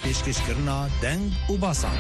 پێشکەشکردنا دەنگ و باسان.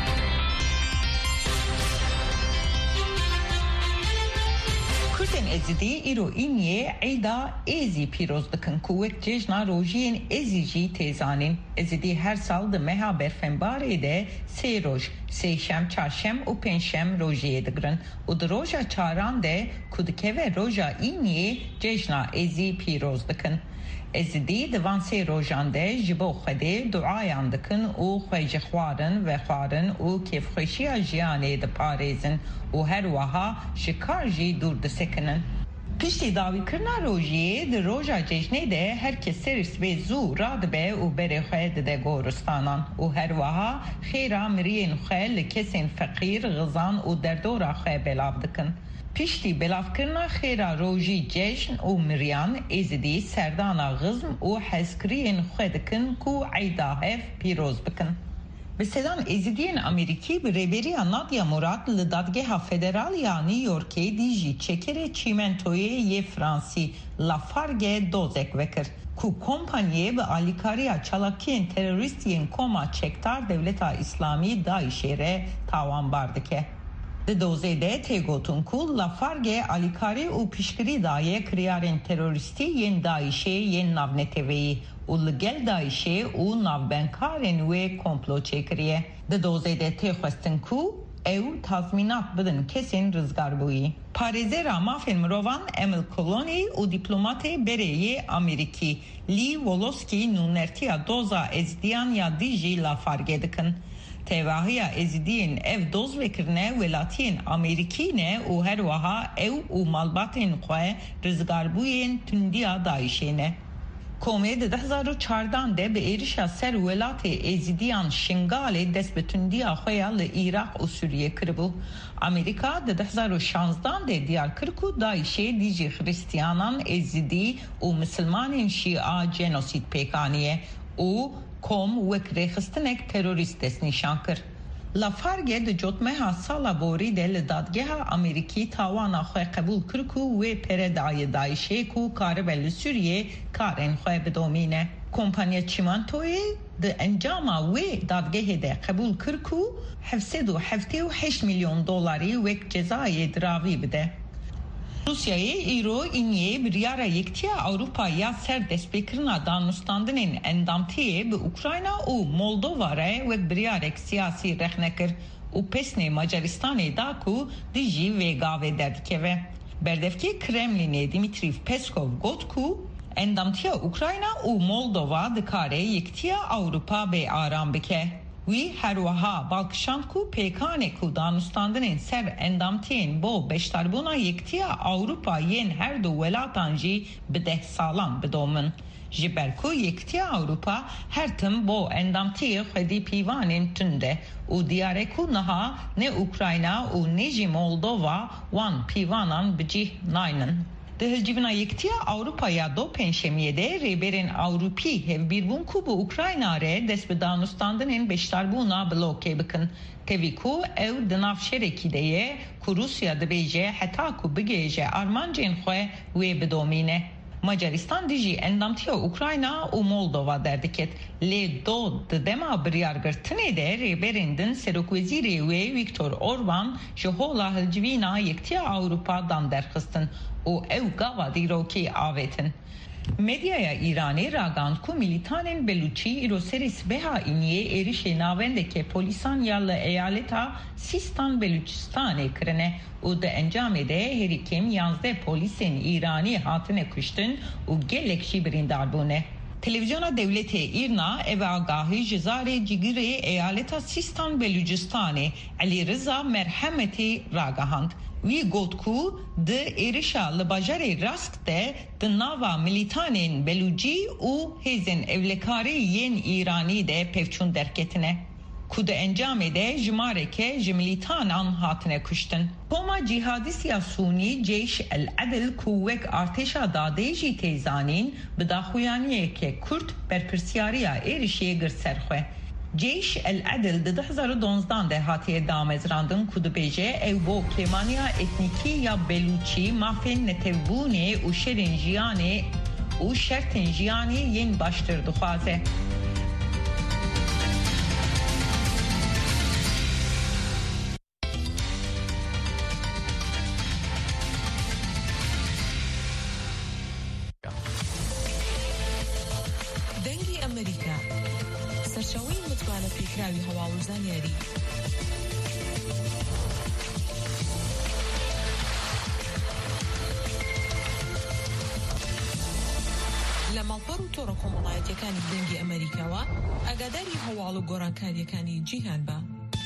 کردن ازدی ایرو اینیه عیدا ازی پیروز دکن کوک جشنا روژین ازی جی تیزانین. ازدی هر سال ده مها برفنباره ده سه روژ، سه شم، چهارشم و پنجشم روژیه دگرن و ده روژا چهاران ده کدکه و روژا اینیه جشنا ازی پیروز دکن. ازدی دوان سه روژان ده جبو خده دعایان دکن و خویج خوارن و خوارن و کیف خوشی جیانه ده پاریزن و هر وها شکار جی دور ده سکنن. پشتی داوی کرنا روژیه ده روژا جشنه ده هر کس سرس به زو راد به و بره خواهد ده گورستانان و هر وها خیرا مرین خواهد لکسین فقیر غزان و در دورا خواهد بلاف دکن. پشتی بلاف کرنا خیرا روژی جشن و مریان ازدی سردانا غزم و حسکرین خواهد کن کو عیدا هف پیروز بکن. به صدان ازدین امریکی به ریبری نادیا مراد لدادگاه فدرالیه نیویورکی دیجی چکر چیمنتوی یه فرانسی لافارگ دوزک وکر کو کمپانیه به آلیکاریا چالاکین تروریستین کما چکتار دولت اسلامی دایشیره تاوان باردکه. دوزه ده تیگوتون کو لافارگ آلیکاری و پیشگری دایه کریارین تروریستی ین دایشه ین ناونتوی و لگل دایشه و ناوبنکارین و کمپلو چکریه. دوزه ده تیخوستن کو او تضمینات بدن کسین رزگار بویی. پاریزه را مافین مروان امل کلونی و دیپلومات بریه امریکی لی ولوسکی نونرتیا دوزا ازدیان یا دیجی لافارگه دکن. تواهی ازدین اف دوز وکرنه ولاتین امریکی نه و هر وها او و مالباتین خواه رزگاربوین تندیا دایشینه. کومید 2014 ده به ایرشا سر ولات ازدیان شنگال دست به تندیا خواه لعراق و سوریه کربو. امریکا ده 2016 ده دیار کرکو دایشه دیجی خریستیانان ازدی و مسلمانین شیعه جنوسید پیکانیه و کم وکره خستنک تروریست دست نشان کرد. لافارگه ده جوتمه ها سالا بوری ده لدادگه ها امریکی تاوانا خواه قبول کرکو و پردای دایشه کو کاربل سوریه کارن خواه بدومینه. کمپانیا چیمانتوی ده انجاما و دادگه ده قبول کرکو 778 میلیون دلاری وک جزای دراوی بده. روسیای ایرو اینیه بریاره یکتیا اروپایا سر دست بکرنا دانستاندنین اندامتیه به اوکراینا و مولدووا را و بریارک سیاسی رخنکر و پسنه مجارستان داکو دیجی وگاوه دردکه و بردفکی کرملینه دیمیتریف پسکوف گوت کو اندامتیا اوکراینا و مولدووا دکاره یکتیا اروپا به آرام بکه. وی هر وها بالکشان کو پیکانه کو دانستاندنین سر اندامتین بو بشتربونا یکتیا اروپا ین هر دو ولاتانجی بده سالان بدومن. جبرکو یکتیا اروپا هر تم بو اندامتی خودی پیوانین تنده و دیاره کو نها نه اوکراینا و نیجی مولدووا وان پیوانان بجی ناینن. ده جیبنا یکتیا اروپا یا دو پنجشنبه ده ریبرین اروپی هف بیربون کو به اوکراینا ره دست به دانستاندنین بشتربونا بلوکه بکن. تیوی کو او دناف شرکی دیه کو روسیا دبیجه حتا کو بگیجه آرمانجین خواه وی بدومینه. مجارستان دیجی اندامتیا اوکراینا و مولدووا دردکت لی دو دما بریارگرتنه ده ریبریندن سروکوزیری وی ویکتور اوربان جهولا هلجوینا یکتیا اروپا دان درخستن و او گاوا دیروکی آویتن. مدیای ایرانی راگاند کو میلیتانین بلوچی ایرو سریس بها اینیه ایریش ناونده که پولیسان یال ایالتا سیستان بلوچستانه کرنه و ده انجام ده هریکیم 11 پولیسین ایرانی هاتنه کشتن و گلکشی بریندار بونه. تلویزیون دولت ایرنا او آگاهی جزاره جگیره ایالتا سیستان بلوچستانه علی رضا مرحمتی راگاهاند. وی گوت کو ده ایرشا لباجره راسک ده ناوا ملیتانین بلوچی و هزین اولکاری ین ایرانی ده پفچون درکتنه. کو ده انجام ده جماره که جملیتان آن هاتنه کشتن. کوما جهادی سیاسونی جیش العدل کوک ارتشا داده جی تیزانین بداخویانیه که کرد برپرسیاریا ایرشیه گر سرخوه. جیش العدل ده 2012 ده هاتیه دامزراندن کود بیجه او بو کیمانیا اتنیکی یا بلوچی مافین نتبونه و شرین جیانه و شرطن جیانی ین باشتر دخوازه. دانیشتراوی متمانە پێکراوی هەواڵ و زانیاری. لە ماڵپەڕ و تۆڕە کۆمەڵایەتیەکانی دەنگی ئەمریکاوە ئاگاداری هەواڵ و گۆڕانکاریەکانی جیهان بە.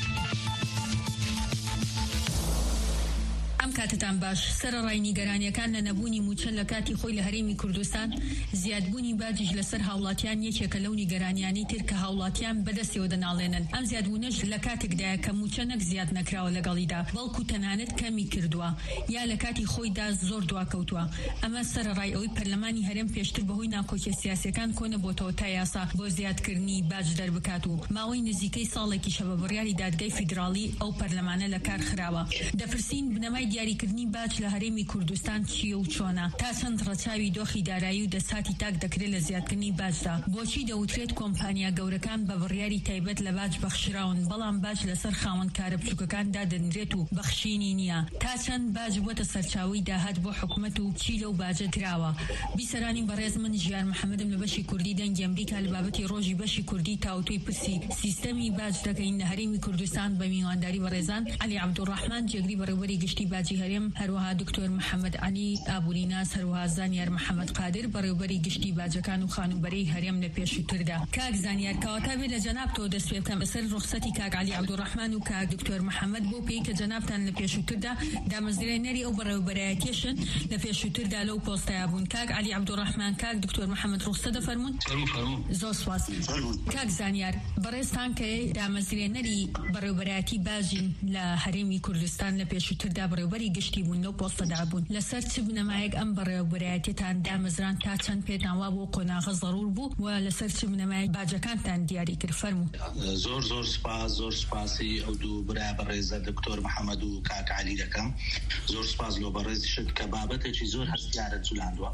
ئەم کاتتان باش. سەرەڕای نیگەرانیەکان لە نەبوونی موچەن لە کاتی خۆی لە هەرێمی کوردستان زیادبوونی باجیش لەسەر هاوڵاتیان یەکێکە لەو نیگەرانیانی تر کە هاوڵاتیان بەدەستیەوە دەناڵێنن. ئەم زیادبوونەش لە کاتێکدایە کە موچە نەک زیاد نەکراوە لەگەڵیدا، بەڵکو تەنانەت کەمی کردووە یا لە کاتی خۆیدا زۆر دواکەوتووە. ئەمە سەرەڕای ئەوەی پەرلەمانی هەرێم پێشتر بەهۆی ناکۆکیە سیاسیەکان کۆنە بۆتەوە تا یاسا بۆ زیادکردنی باج دەربکات و ماوەی نزیکەی ساڵێکی شەبە بڕیاری دادگای فیدراڵی ئەو پەرلەمانە لە کار خراوە. دەپرسین بنەمای دیاریکردنی باج لە هەرێمی کوردستان چیە و چۆنە؟ تا چەند ڕەچاوی دۆخی دارایی و دەساتی تاک دەکرێت لە زیادکردنی باجدا؟ بۆچی دەوترێت کۆمپانیا گەورەکان بە بڕیاری تایبەت لە باج بەخشراون بەڵام باج لەسەر خاوەن کارە بچووکەکاندا دەنرێت و بەخشینی نییە؟ تا چەند باج بۆتە سەرچاوی داهات بۆ حکوومەت و چی لەو باجە دراوە؟ بیسەرانی بەڕێز من ژیان محەممەدم لە بەشی کوردی دەنگی ئەمریکا لە بابەتی ڕۆژی بەشی کوردی تاوتوی پرسی سیستەمی باج دەکەین لە هەرێمی کوردستان بە میوانداری بەڕێزان علی عەبدوڕەحمان جێگری بەڕێوەبەری گشتی باجی هەرێم، هەروەها دکتۆر محەممەد علی ئابووریناس، هەروەها زانیار محەممەد قادر بەڕێوەبەری گشتی باجەکان و خانوبەرەی هەرێم لە پێشووتردا. کاک زانیار کەواتە بێت لە جەنابتەوە دەست پێ بکەم بەسەر ڕوخسەتی کاک علی عەبدوڕەحمان و کاک دکتۆر محەممەد بۆ پێی کە جەنابتان لە پێشووتردا دامەزرێنەری ئەو بەڕێوەبەرایەتیشن لە پێشووتردا لەو پۆستەیە بوون. کاک علی عەبدوڕەحمان، کاک دکتۆر محەممەد ڕوخسە دەفەرمون. زۆر سواس. کاک زانیار بەڕێزتان کە دامەزرێنەری بەڕێوەبەرایەتی باژین لە هەرێمی کوردستان لە پێشووتردا بەڕێوەبەری گشتی بوون لەو پۆستەدا بوون. لەسەر چ بنەمایەک ئەم بەڕێوەبەرایەتیتان دامەزران تا چەند پێتانوا بۆ قۆناغە ضرور بوو و لەسەر چ بنەمایەک باجەکانتان دیاری کرد؟ فەرموو. زۆر سپاسی ئەو دوو برا بەڕێزە دکتۆر محەممەد و کاک علی دەکەم. زۆر سپاس لۆ بەڕێزیشت کە بابەتێکی زۆر هەستیارە جولاندووە.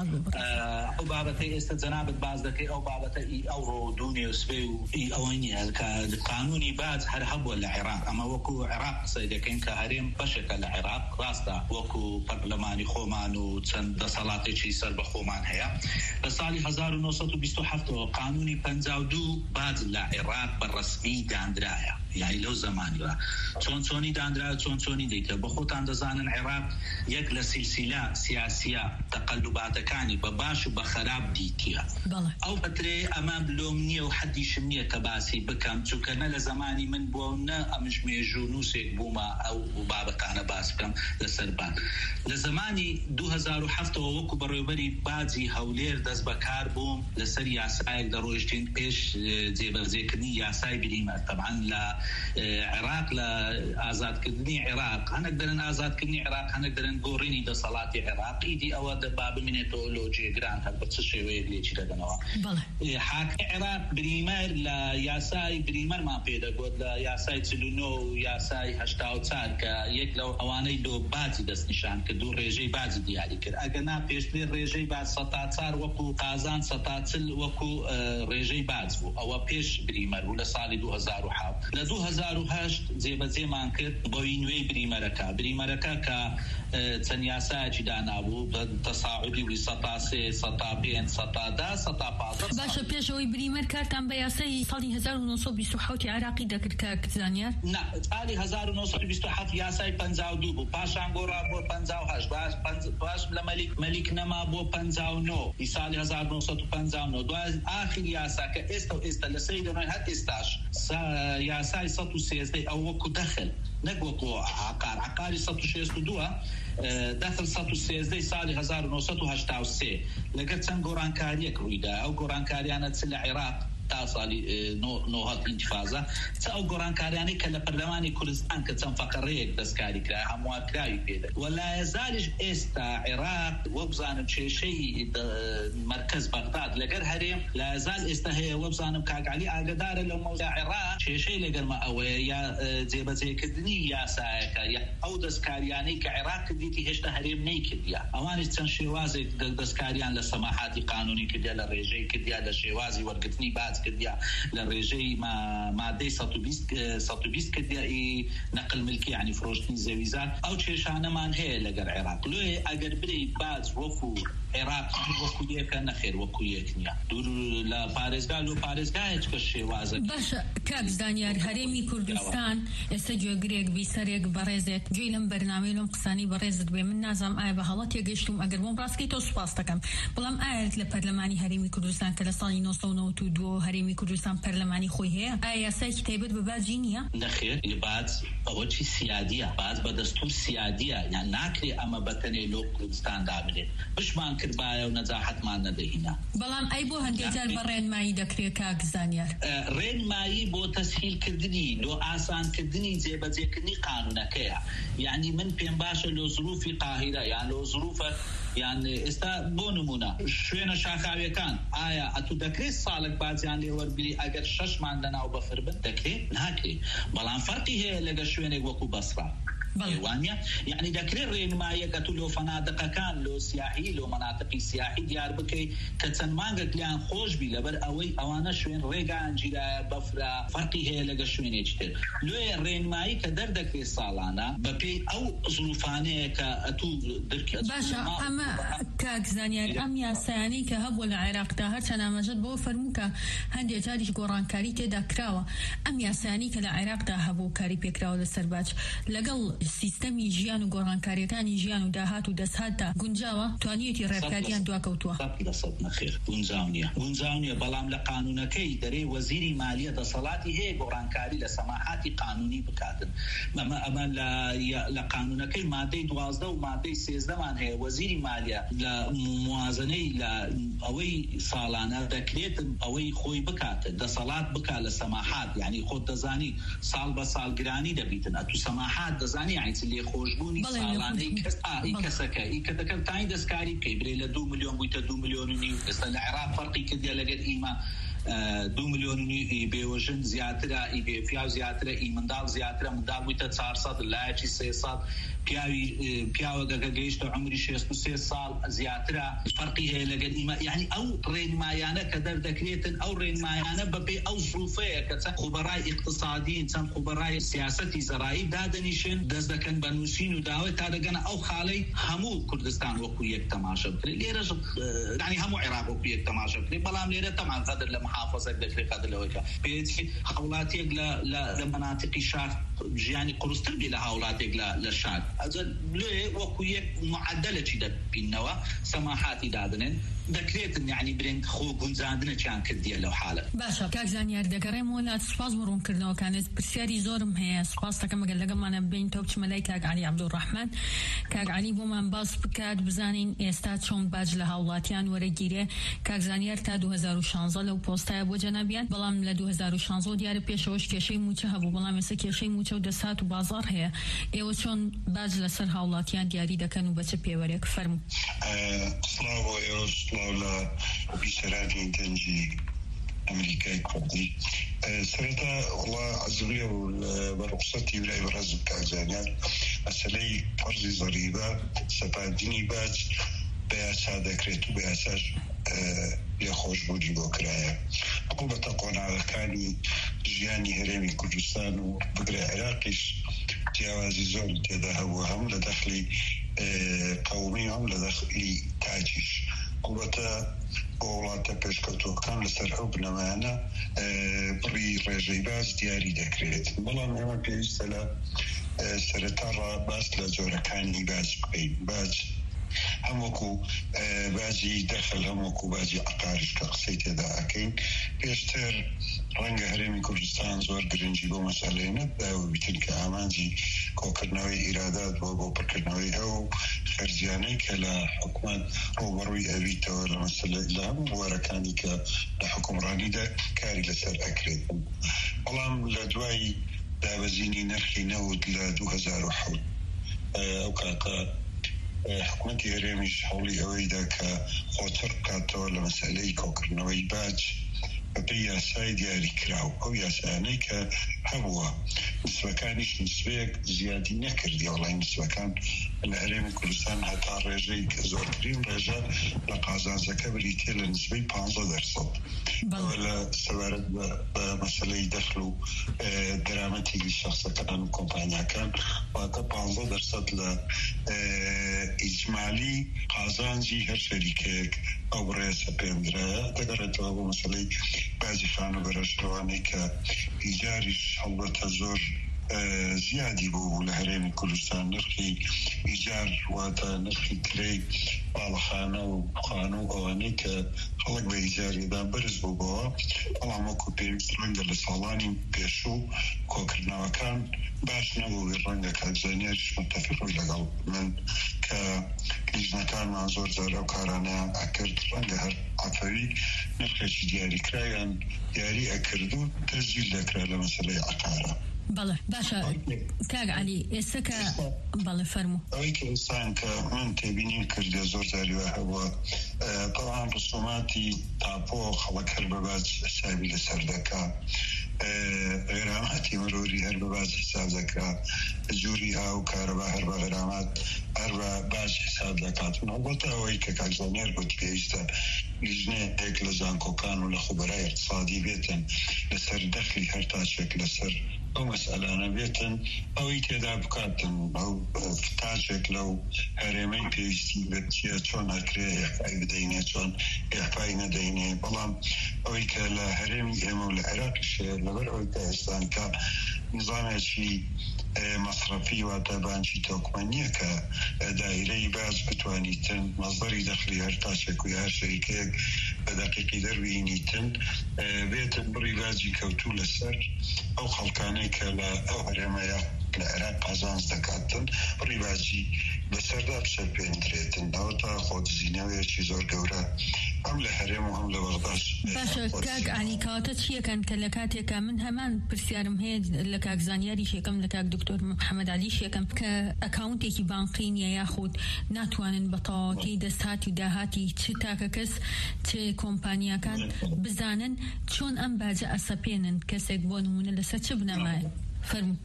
ئەو بابەتەی ئێستا جەنابەت باز دەکەی ئەو بابەتە ئەوڕۆ دوونێ و سبێ و ئەوەی نییە کە قانونی باج هەر هەبووە لە عێراق. ئەمە وەکو عێراق قسەی دەکەین کە هەرێم بەشێکە لە عێراق، ڕاستە وەکو پەرلەمانی خۆمان و چەند دەسەڵاتێکی سەر بە خۆمان هەیە. لە ساڵی 1927 قانونی 52 باج لە عێراق بە ڕسمی دانرایە، یعنی لەو زمانیوە چۆنی دانرا چۆنی دیتە بە خۆتان دەزانن عێراق یەک لە سیلسیلە سیاسیە تەقەلوباتەکانی بە باش و بە خەراب دیتیە. ئەو بەترێ ئەمە بلۆم نییە و حەدیشم نییە کە باسی بکەم چونکە نە لە زمانی من بووە و نە ئەمش مێژوو نووسێک بوومە ئەو بابەتانە باس بکەم لەسەربان. لە زمانی 2007ەوە وەکو بەڕێوەبەری باجی هەولێر دەست بەکار بووم لەسەر یاسایەک دەڕۆیشتین پێش جێبەجێکردنی یاسای بریمەر. تەبعاً لە عێراق لە ئازادکردنی عێراق هەنێک دەرن ئازادکردنی عێراق هەنێک دەرن گۆڕینی دەسەڵاتی عێراقی دی ئەوە دەبا بمێنێتەوە لۆ جێگران هەر بە چ شێوەیەک لێکی دەدەنەوە. حاکمی عێراق بریمەر لە یاسای بریمەرمان پێدەگوت لە یاسای 49 و یاسای 84 کە یەک لەو ئەوانەی دۆ باجی دەستنیشان کرد و ڕێژەی باجی دیاری کرد. ئەگەنا پێشتر ڕێژەی باج 104 وەکو قازان 140 وەکو ڕێژەی باج بوو. ئەوە پێش بریمەر بوو لە ساڵی 2007. لە 2008 جێبەجێمان کرد بۆی نوێی بریمەرەکە کە چەند یاسایەکی دانابوو بە تەساعودی وی 103 105 110 115. باشە پێشەوەی بریمەر کارتان بە یاسای ساڵی 1927 عراقی دەکرد کە زانیار؟ نه، ساڵی 1927 یاسای 52 بوو، پاشان گۆڕا بۆ 58، باش لە مەلیک نەما بۆ 59 ساڵی 1959. دوای ئاخر یاسا کە ئێستا لە سەری دەمای هەر ئێستاش یاسای 113 ئەو وەکو دەخل نەک وەکو عقاری 162 دەخل 113 ساڵی 1983 لەگەر چەند گۆڕانکاریەک ڕوویدا. ئەو گۆڕانکاریانە چ لە عێراق تا ساڵی نۆهەت ئینتیفازە چ ئەو گۆڕانکاریانەی کە لە پەرلەمانی کوردستان کە چەند فەقەڕەیەک دەستکاری کرا هەموارکراوی پێدا. وەلا یەزالیش ئێستا عێراق وە بزانم کێشەی مەرکەز بەغداد لەگەر هەرێم لا یەزال ئێستا هەیە وە بزانم کاک عەلی ئاگدارە لەو مەوزوع عێراق کێشەی لەگەرمە ئەوەیە یا جێبەجێکردنی یاسایەکە یا ئەو دەستکاریانەی کە عێراق کردیتی هێشتا هەرێم نەیکردیا. ئەوانش چەند شێوازێک دەستکاریان لە سەماحاتی قانونی کردیا، لە ڕێژەی کردیا، لە شێوازی وەرگرتنی باج باز كرديا للرجي ما دي 120 كرديا نقل ملكي يعني فروشتني زويزات او تشيشانه مان هي لقر عراق لو اگر بري باز وفو عراق وكويه كان خير وكويه كنيا دور لا باريزغا لو باريزغا هيك كشي وازك باش كاك زانيار هرمي كردستان استجو غريك بيسريك بريزت جيلم برنامج لهم قساني بريزت بمن نظام اي بحالات يگشتم اگر بوم راسكي تو سپاستكم بلام ايت لبرلماني هرمي كردستان كلاساني نوسونو تو دو هرمي كردستان برلماني خوي هي اي ساي كتابت بباجينيا نخير يبعد اول شيء سياديه بعد بدستور سياديه يعني ناكري اما بتني لو كردستان دابله مش مان كربايا ونزاحت ما ندهينا بلام اي بو هندجار برين ماي دكري كاك زانيار رين ماي بو تسهيل كردني لو آسان كردني زي بزيكني قانونكيا يعني من بين باشا لو ظروف قاهرة يعني لو ظروف يعني استا بونمونا شوينا شاخاوية كان آيا اتو دكري صالك بعد يعني وربلي اگر شش ما عندنا او بفربن دكري ناكري بلان فرقي هي لغا شوينا وكو بصرة ايوانيا يعني دكري رين ماي كتو لو فنادق كان لو سياحي لو مناطق سياحي ديار بكي كتسن مانغا كليان خوش بي لبر اوي اوانا شوين ريغا انجيلا بفرا فرقي هي لغا شوين يجتر لو رين ماي كدر دكري صالانا ببي او ظروفانه كاتو درك باشا اما كاك زانيار ام ياساني كهب والعراق تاهر سنه مجد بو فرموكا هندي تاريخ قران كاري تدا كراوا ام ياساني كلا عراق تاهبو كاري بيكراو للسرباج لقل سيستمي جيانو قران كاري كان جيانو داهات ودسهاتا غنجاوا توانيتي ريبكاديان دواكوتوا صدنا خير غنزاونيا بلام لقانونكي دري وزيري ماليه دصلاتي هي قران كاري لسماحات قانوني بكاتن اما لقانونكي ماده 12 وماده 13 مان هي وزيري ماليه لموازنه اوي صالانه دكريت اوي خوي بكاتن دصلات بكا لسماحات يعني خود دزاني صال بصال جراني دبيتن اتو سماحات دزاني يعني اللي خوشبوني صالانه كسكا كذا تاين دسكاري كبري ل 2 مليون بيت 2 مليون ونيو العراق فرقي كذا لقد ايما 2 مليون بيوجن زياترا بيفيا زياترا مندال زياترا مندال بيت 400 لا شيء 600 بياو جيشتو عمري 63 سال زياترا فرقي هي لقد ايما يعني او رين مايانا كدر دكريتن او رين مايانا ببي او ظروفيه خبراء اقتصاديين سن خبراء سياسي زراعي دادنيشن دزدكن بنوسين وداوي تادغنا او خالي همو كردستان وكويك تماشا ليرج يعني همو عراق وكويك تماشا بلام ليره طبعا قدر لمحافظه دكري قدر لوكا بيتي حولاتي لمناطق شار يعني قرستر بلا حولاتي للشار أجل ليه وكوية معدلة جدا بالنوا سماحاتي دادنين ذكريت يعني برين خو جنزاندنا كان كديه لو حاله باشا كاك زانيار دكريم ولا سباز مرون كردنا كانت برسياري زورم هي سباز كما قال لكم انا بين توبش ملايكا علي عبد الرحمن كاك علي بومان باس بكاد بزانين استاد شون باج لهاولاتيان ورجيره كاك زانيار تا 2016 لو بوستا ابو جنابيان بلام ل 2016 ديار بيشوش كشي موچه هبو بلام مس كشي موچه دسات بازار هي ايو شون باج لسر هاولاتيان دياري دكنو بچ بيوريك فرم سلاو لا وبيشرافي تنجي أمريكا كردي سرتا والله عزولي برقصتي ولا برزق كازانيان أسلي فرزي ضريبة سباديني باج بأسا ذكرت بأساس يخوش بودي بوكرايا عقوبة تقون على كاني جياني هرمي كردستان وبقري عراقيش جوازي زول تدا هو هم لدخلي قومي هم لدخلي تاجيش قوة ولاتا بيشكتو كان لسرحوبنا معنا بري رجي باز دياري دكريت بلا مهما بيشتلا سرطارة باز لزورة كاني باز بقين باز هموكو بازي دخل هموكو بازي عقارش كقصيت دا أكين بيشتر رنگ هرمي كردستان زور گرنجي بو مسألة نبدا وبيتن كامانجي كوكرناوي إرادات بو بركرناوي هو خرجاني كلا حكومات روبروي أبيتا ولا مسألة إلام وركاني كحكم راني دا كاري لسر أكريد والله لدواي دابزيني نرخي نود ل 2001 أو كاكا حكومتي هرميش حولي أويدا كخوتر كاتو لمسألة كوكرناوي باج بيا سايد ياري كراو أو ياساني كهبوا نسبة كانش نسبة زيادة نكر دي والله نسبة كان الهرم كردستان حتى رجعي كزورترين رجع لقازان زكاة بريتيا لنسبة 15% ولا سوارد بمسألة يدخلوا درامتي للشخص كان كومبانيا كان وهذا 15% لإجمالي قازان جي هر شركة أو رئيسة بيندرا تقرأت أبو مسألة بعضي خانو برشلواني كإيجاريش حلبة زور زيادة بو لهرين كردستان نرخي إيجار واتا نرخي كري بالخانة وخانو أواني كخلق بإيجاري دان برز بو بوا ألعمو كوبيمس رنجا لصالاني بيشو كوكرنا وكان باش نبو بالرنجا كالزانيرش متفقوا لقل من كليجنا كان منظور زارة وكارانا أكرد رنجا هر عفوي نرخي دياري كرايان دياري أكردو تسجيل لكرا لمسألة عقارة بله باشا كاغ علي اسكا بله فرمو اويك انسان كمن تبينين كرد زور زاري وهو طبعا رسوماتي تابو خلق هربباز حسابي لسردكا غراماتي مروري هربباز حساب ذكا جوريها وكهرباء هربا غرامات هربا باز حساب ذكات من هبطا اويك كاكزانير قلت بيجتا لجنة هيك لزانكو كانوا لخبراء اقتصادي بيتن لسر دخلي هرتاشك لسر أو مسألة نبيتن أو يتدا بكاتن أو فتاشك لو هرمي بيجتي بتشي شون هكري إحفاي بدينه شون إحفاي ندينه بلام أو يكلا هرمي إمو العراق الشيء لبر أو يكاستان كا نظام شيء مصرفي وتابعاً شيء توكمانية كدائرة باز بتوانيتن مصدري دخلي هرتاشك ويا شركة بدقيقي دربينيتن بيتن بري بازي كوتو لسر أو خلقاني كلا أو هرمايا العراق قازان زكاتن بري بازي لسر داب سربين دريتن أو تا خود زيناوية چيزور قورا هم لحرم وهم لبغداش باشا كاك علي كاتت شيء كان كلكاتك من همان برسيارم هي لكاك زانياري شيكم لكاك دكتور محمد علي شيكم كأكاونتي كي بانقين ياخد ناتوانن بطاقي دستاتي وداهاتي تشتاككس تشي كومبانيا كان بزانن شون أم باجا أسابينن كسيك بونمون لساتشبنا معي فرمو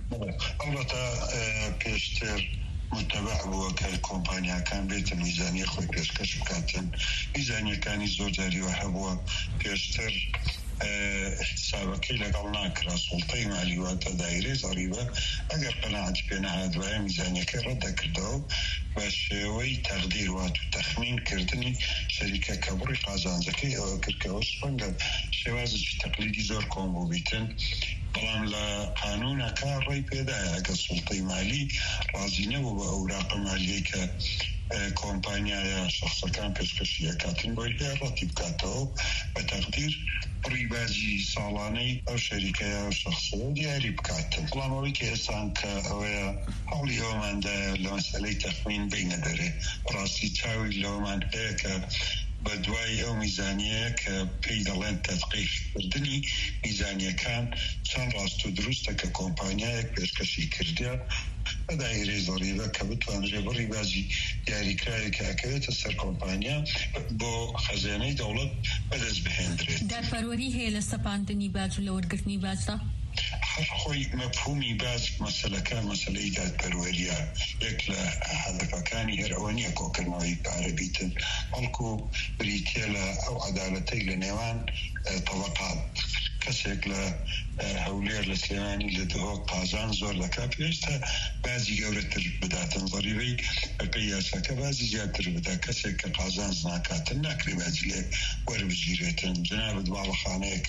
البته بيشتر متبع بو كالكومبانيا كان بيت الميزانية خوي بيشكش بكاتن ميزانية كان يزور داري وحبوا بيشتر حسابك لقلنا كرا سلطي مالي واتا دايري ضريبة اگر قناعت بينا هادوايا ميزانية كرده كردو باش وي تقدير واتو تخمين كردني شركة كبري قازان زكي او كركوش فنقل شوازج تقليدي زور كومبو بيتن بلان لقانون كان رأي بيدا اگر سلطي مالي رازينه وبأوراق مالية كومبانيا يا شخص كان بيشكشية كاتن بويلها راتب كاتو بتقدير ريبازي صالاني أو شركة أو شخصية دياري بكاتن طالما كإنسان كأويا حولي يومان دا لمسألة تخمين بين داره راسي تاوي لومان هيك بدواي أو ميزانية كبيدالين تدقيق كردني ميزانية كان شان راستو دروستا ككومبانيا بيشكشي كرديا دائرة ضريبة كبتوان ريبري بازي دياري كراي كأكدت السر كومبانيا بو خزانة دولة بدز بهندريت در پروري هي لسپاندني باج لورگرتني باج هر خوي مفهومي باز مسألة كان مسألة إيجاد بروريا يكلا هدفا كاني هرأوانية كوكرنوي بعربيتن ألكو بريتيلا أو عدالتي لنيوان طبقات كسيك هولير لسليماني لدهو قازان زور لكابيستا بازي قورتر بداتن ضريبي القياسة كبازي زيادتر بدا كسيك قازان زناكاتن ناكري بازي لي وربجيريتن جناب دوال خانيك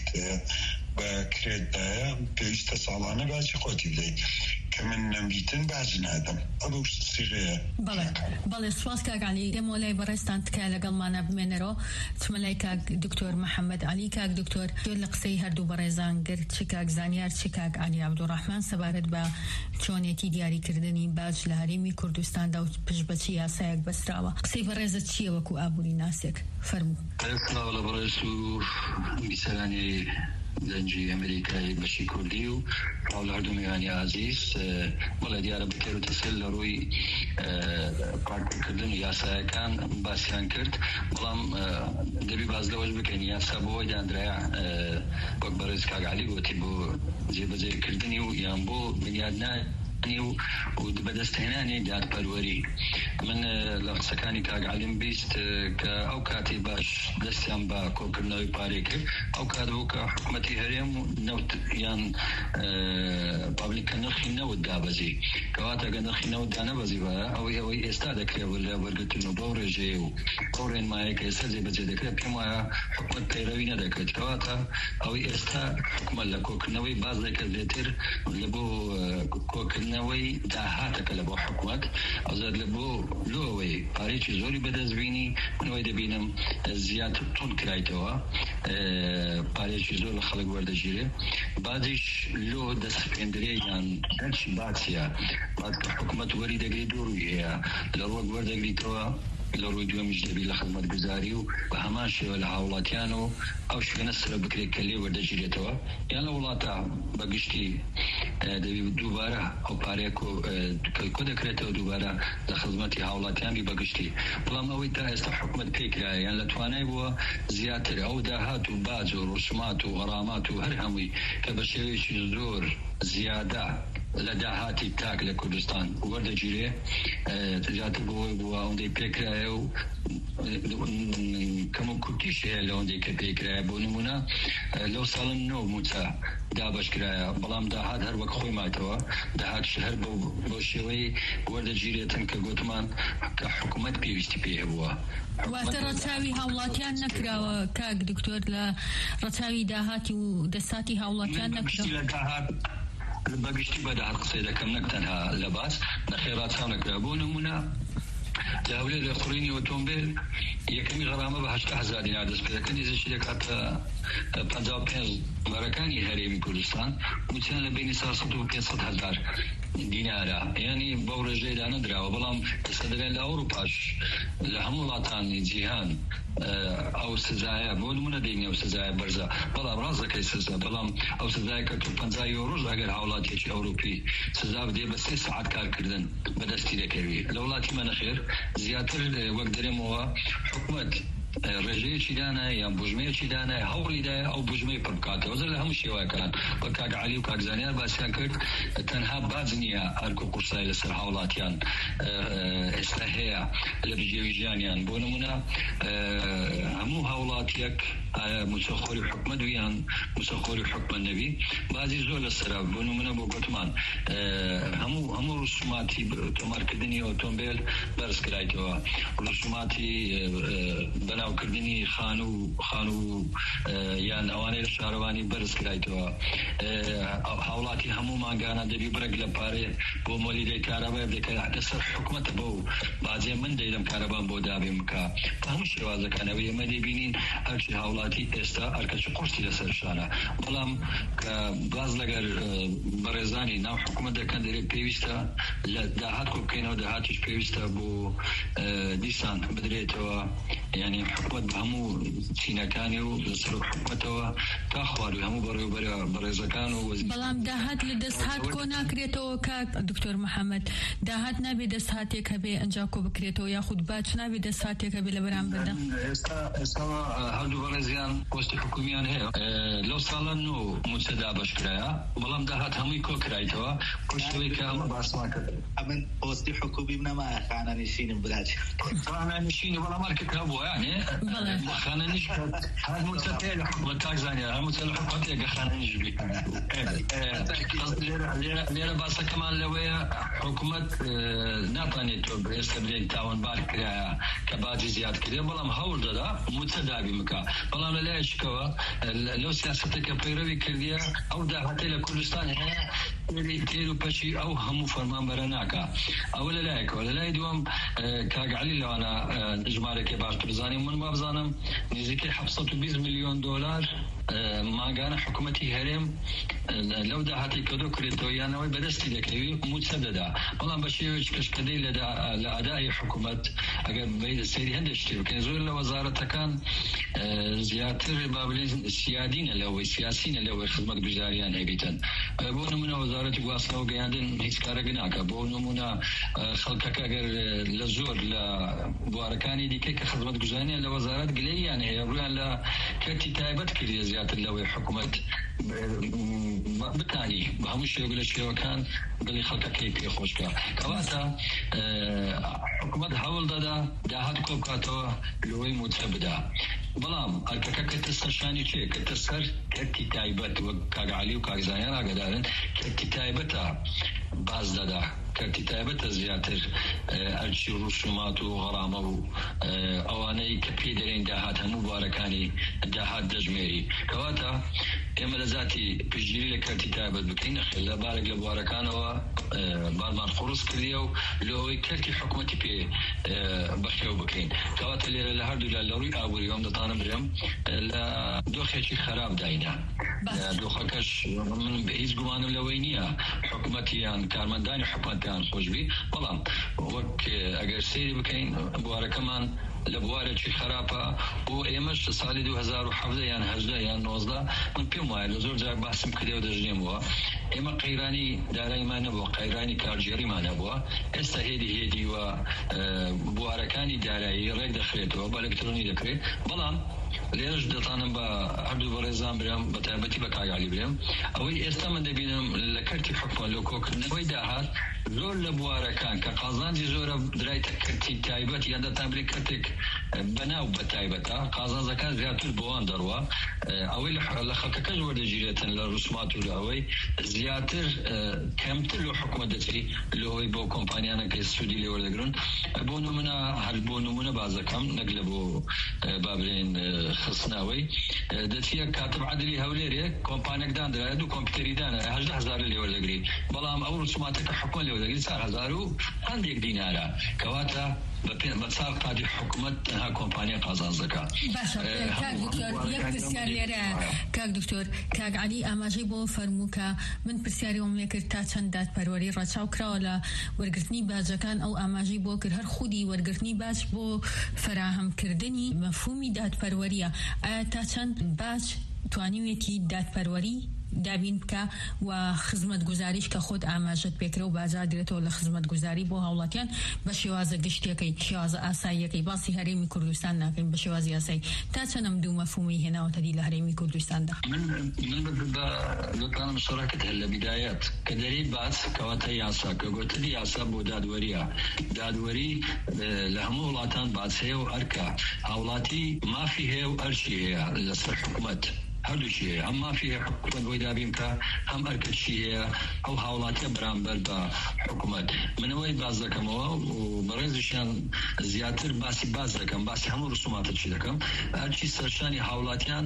بكريت دايا بيستا صالانة بازي خوتي بدي كمن نميتن بازي نادم أبو سيغيه بله سواس كاك علي مولاي برستان تكالا قلمانا بمنرو تملاي كاك دكتور محمد علي كاك دكتور لقسي هردو بريزان قرد شكاك زانيار شكاك علي عبد الرحمن سبارد با چونيتي دياري كردني باج لهريمي كردستان داو بجبتشي ياسايك بسراوا قسي بريزت شي وكو أبولي ناسك فرمو السلام على بريسو بسلاني زنجي أمريكا بشي كرديو حول هردو مياني عزيز ولا ديارة بكيرو تسل روي بارت كردن ياسا كان باسيان كرد بلام دبي باز لوج بكين ياسا بو جان دريع وكبرز كاق علي وتي بو زي بزي كردنيو يان بو بنيادنا وبدست هنا دار بالوري من لقسكاني كاق علم بيست كأو كاتي باش دستيان با كوكرناوي باريك أو كادوك حكمتي هريم نوت يان بابليك نخي نوت دابزي كواتا نخي نوت دانبزي با أو استادك ولا ورقت إنه بورجي وبورين ما هيك استازي بزيدك بيما حكمة بيروينا دكت كواتا أو استا حكم لكوكرناوي باز لك زيتر لبو كوكرناوي داهاتك لبو حكمت أو زاد لبو لوي باريش زوري بدزبيني منوي دبينم زيادة طول كرايتوا باريش زور خلق ورد جيري بعدش لو دسفندريان هرش باتيا بعد حكمت وري دقري دوروية لو ورد دقري توا لو دوام مجدبي لخدمة جزاري وهماشي ولا هاولاتيانو أو شو نسر بكري كلي ورد جيري توا يعني ولاتا بقشتي دبي دوباره أو باريكو كل كريتو دوباره لخدمتي هاولاتيان بقشتي والله ما ويتا استحكمت بيكرا يعني لتواني بوا زيادة أو دهات وباز ورسومات وغرامات وهرهمي كبشريش زور زيادة لدهاتي تاك لكردستان ورد جيري تجات بوا عندي بيكرا أو كم كوكيش لو عندي كبيكرا بونمونا لو صالن نو موتا دابش كرا بلام دهات هر وقت خوي مايتوا دهات شهر بوشوي ورد جيري تنك قطمان كحكومت بيوستي بيه بوا وترتاوي هاولاتيان نكرا كاك دكتور لرتاوي دهاتي ودساتي هاولاتيان نكرا بقشتي بدأ قصيدة كم نكتنها لباس نخيرات سانك رابونمونا داولي الأخرين وتومبيل يكمي غرامة بهشت هزارين عدس بذا كان إذا شركات 55 مركاني هريمي كردستان ومتسان لبين 300 و 500 هزار دينارا يعني بورجي لا ندرا وبلام تصدرين لأوروباش لهم ولاطان جيهان أو سزايا بولمنا ديني أو سزايا برزا بلام رازك سزا بلام أو سزايا كتو 50 يوروز أجر هاولات يجي أوروبي سزا بدي بس 6 ساعات كار كردن بدستي ذكري لولاتي من خير زيادة وقت دريموا حكومة رجعي شدانا يا بوجمي شدانا هولي دا أو بوجمي بركاته وزل هم شيء وكان وكاج علي وكاج زانيا بس كرت تنها بازنيا أركو قصة لسر هولاتيان استهيا لرجيجانيان بونمنا همو هولاتيك مسخوري حكم دويان مسخوري حكم النبي بعض زول السر بونمنا بوقتمان همو رسوماتي تمر كدني أوتومبيل برس كلايتوا رسوماتي بناو كردني خانو يان اواني شارواني برس كرايتوا حولاتي همو مانغانا دبي برق لباري بو موليدي كهرباء بك تسر حكمت بو بعضي من ديدم كهرباء بو دابي مكا فهم شوازه كان وي مدي بينين ارشي حولاتي استا اركش قرصي لسر شانا بلام باز لگر برزاني ناو حكومت كان دري بيوستا لا دهات كو كينو دهاتش بيوستا بو ديسان بدريتوا يعني حكومت همو سيناكانيو لسر حكومتوا تاخوار همو بريزكانو بلام دهات لدسهات كونا كريتو كاك دكتور محمد دهات نبي دسهات يكبي انجاكو بكريتو ياخد باتش نبي دسهات يكبي لبرام بدا استا هادو برزيان بوست حكوميان هي لو صالنو متدا بشكرايا بلام دهات همو يكو كرايتوا كشوي كام باسماك امن بوست حكومي ما خانا نشين بلاج خانا نشين ولا ماركت ربو يعني خانا نشكر هذا متفائل حكومة تاكزانيا هم متفائل حكومة يا خانا نجبي ليرة باسا كمان لويا حكومة ناتاني توب يستبدين تاون بارك كباجي زياد كده بلام هول ده متدابي مكا بلام لا يشكوا لو سياستك بيروي كرديا أو ده حتى لكردستان هنا تيرو بشي أو هم فرمان برناكا أولا لايك ولا لا يدوم كاق علي لو أنا إجمالك باش برزاني من ما بزانم نزيكي حبسة 20 مليون دولار ما كان حكومتي هرم لو ده هاتي كدو كريتو يعني وي بدستي دكوي متسدده والله بشي كشكدي لاداء حكومه اگر بيد سيدي هندشتي كان زول وزاره كان زياده بابلين سيادين لو سياسيين لو خدمه بجاريان هبيتن بونو من وزاره واصله وقاعدين هيك كارغناك بونو من خلقك اگر لزور لبواركاني ديك خدمه بجاريان لوزاره قليل يعني يروح لا كتي تايبت كري زياده لو حكومه بتانی بە هەموو شێوە لە شێوەکان دڵی خەڵکەکەی پێخۆشکە کەواتە حکوومەت هەوڵ دەدا داهات کۆ بکاتەوە لەوەی موچە بدا بەڵام ئەرکەکە کە تەستەشانی چێ کە تەسەر کەرتی تایبەت وەک کاگعالی و کاگزانیان ئاگادارن کەرتی تایبەتە باز دەدا کەرتی تایبەتە زیاتر ئەرچی و ڕوسومات و غەرامە و ئەوانەی کە پێ دەرێن داهات هەموو بوارەکانی داهات دەژمێری کەواتە ئێمە لە ذاتی پشتگیری لە کەرتی تایبەت بکەین لە بارێک لە بوارەکانەوە بارمان خڕوس کردیە و لەوەی کەرتی حکوومەتی پێ بەخێو بکەین کەواتە لێرە لە هەردوو لە ڕووی ئابووری ئەم دەتانم برێم لە دۆخێکی خراپ داینە دۆخەکەش من بە هیچ گومانم لەوەی نییە حکوومەتیان کارمەندانی حکوومەتیان خۆشبی بەڵام وەک ئەگەر سەیری بکەین بوارەکەمان لە بوارێکی خراپە بۆ ئێمەش ساڵی 2017 یان 18 یان 19 من پێم وایە لە زۆر جار باسم کردێ و دەژنێمەوە ئێمە قەیرانی داراییمان نەبووە قەیرانی کارژێریمان هەبووە ئێستا هێدی وە بوارەکانی دارایی ڕێک دەخرێتەوە بە ئەلکترۆنی دەکرێت بەڵام لێرش دەتانم بە هەردوو بەڕێزان برێم بە تایبەتی بە کاگالی برێم ئەوەی ئێستا من دەبینم لە کەرتی حکومەت لە کۆکردنەوەی داهات زۆر لە بوارەکان کە قازانجی زۆرە درایتە کەرتی تایبەت یان دەتان برێ کەرتێک بەناو بە تایبەتە قازانجەکان زیاتر بۆوان دەڕوە ئەوەی لە خەڵکەکەش وەردەگیرێتن لە ڕوسمات و لە ئەوەی زیاتر کەمتر لە حکومەت دەچی لەوەی بۆ کۆمپانیانە کە سوودی لێ وەردەگرن بۆ نمونە هەر بۆ نمونە بازەکەم نەک لە بۆ بابرێن خستناوەی دەچیە کاتب عەدلی هەولێرێ کۆمپانیەکدان درایە دوو کۆمپیوتەریدانە 18000 لێ وەردەگری بەڵام ئەو ڕوسماتەکە حکومەت لێ وەردەگری 4000 و هەندێک دینارە کەواتە بە چاڵ قادی حکومەت تەنها کۆمپانیا قازانجەکە باشە کاک دکتۆر یەک پرسیار لێرە کاک دکتۆر کاک عەلی ئاماژەی بۆ فەرمووکە من پرسیاری وم لێ کرد تا چەند دادپەروەری ڕەچاو کراوە لە وەرگرتنی باجەکان ئەو ئاماژەی بۆ کرد هەر خودی وەرگرتنی باج بۆ فراهەمکردنی مەفهومی دادپەروەریە ئایا تا چەند باج توانیوێتی دادپەروەری دابین بکە و خزمەت گوزاریش کە خۆت ئاماژت پێکرە و بازار درێتەوە لە خزمەت گوزاری بۆ هاوڵاتیان بە شێوازە گشتەکەی شێوازە ئاساییەکەی باسی هەرێمی کوردستان ناکەین بە شێوازی یاسایی تا چەندەم دوو مەفهومی هێناوەتە دی لە هەرێمی کوردستاندا من دەتانم شەڕەکەت هەر لە بیدایەت کە دەری باس کەواتە یاسا کە گوتنی یاسا بۆ دادوەریە دادوەری لە هەموو وڵاتان باس هەیە و ئەرکە هاوڵاتی مافی هەیە و ئەرچی هەیە لەسەر حکوومەت هەردووچی هەیە هەم مافی هەیە حکوومەت بۆی دابین کە هەم ئەرکەچی هەیە ئەو هاوڵاتیە بەرامبەر بە حکوومەت منەوەی باز دەکەمەوە و بەڕێزیشیان زیاتر باس دەکەم باسی هەموو ڕسوماتە چی دەکەم هەرچی سەرشانی هاوڵاتیان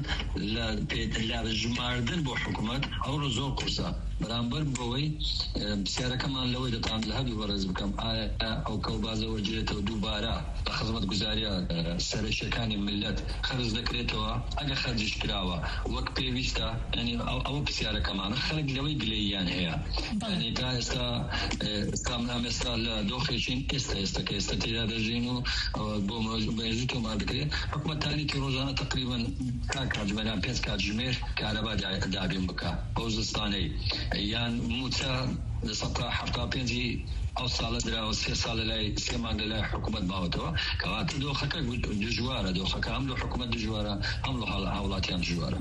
لە ژماردن بۆ حکوومەت ئەوڕۆ زۆر قورسە بەرامبەر بەوەی پرسیارەکەمان لەوەی دەتان لە هەردوو بەڕێز بکەم ئایا ئەو کەڵبازە وەرگێتەوە دووبارە بە خزمەت گوزاریە سەرەکیەکانی ملت خەرج دەکرێتەوە ئەگە خەرجش کراوە وەک پێویستە ینی ئەوە پرسیارەکەمانە خەڵک لەوەی گلەییان هەیە ینی تا ئێستا ئێستا لە دۆخێکین ئێستا کە ئێستا تێدا دەژین و بۆ بەێژی تۆمار دەکرێت حکوومەتانێکی ڕۆژانە تقریبا کاتژمێران 5 کاتژمێر کارەبا دابین بکە بەو زستانەی یان موچە لە 1975 ئەو ساڵە دراوە 3 ساڵ لای 3 مانگ لای حکوومەت ماوەتەوە کەواتە دۆخەکە دژوارە دۆخەکە هەم لە حکوومەت دژوارە هەم لە هاوڵاتیان دژوارە.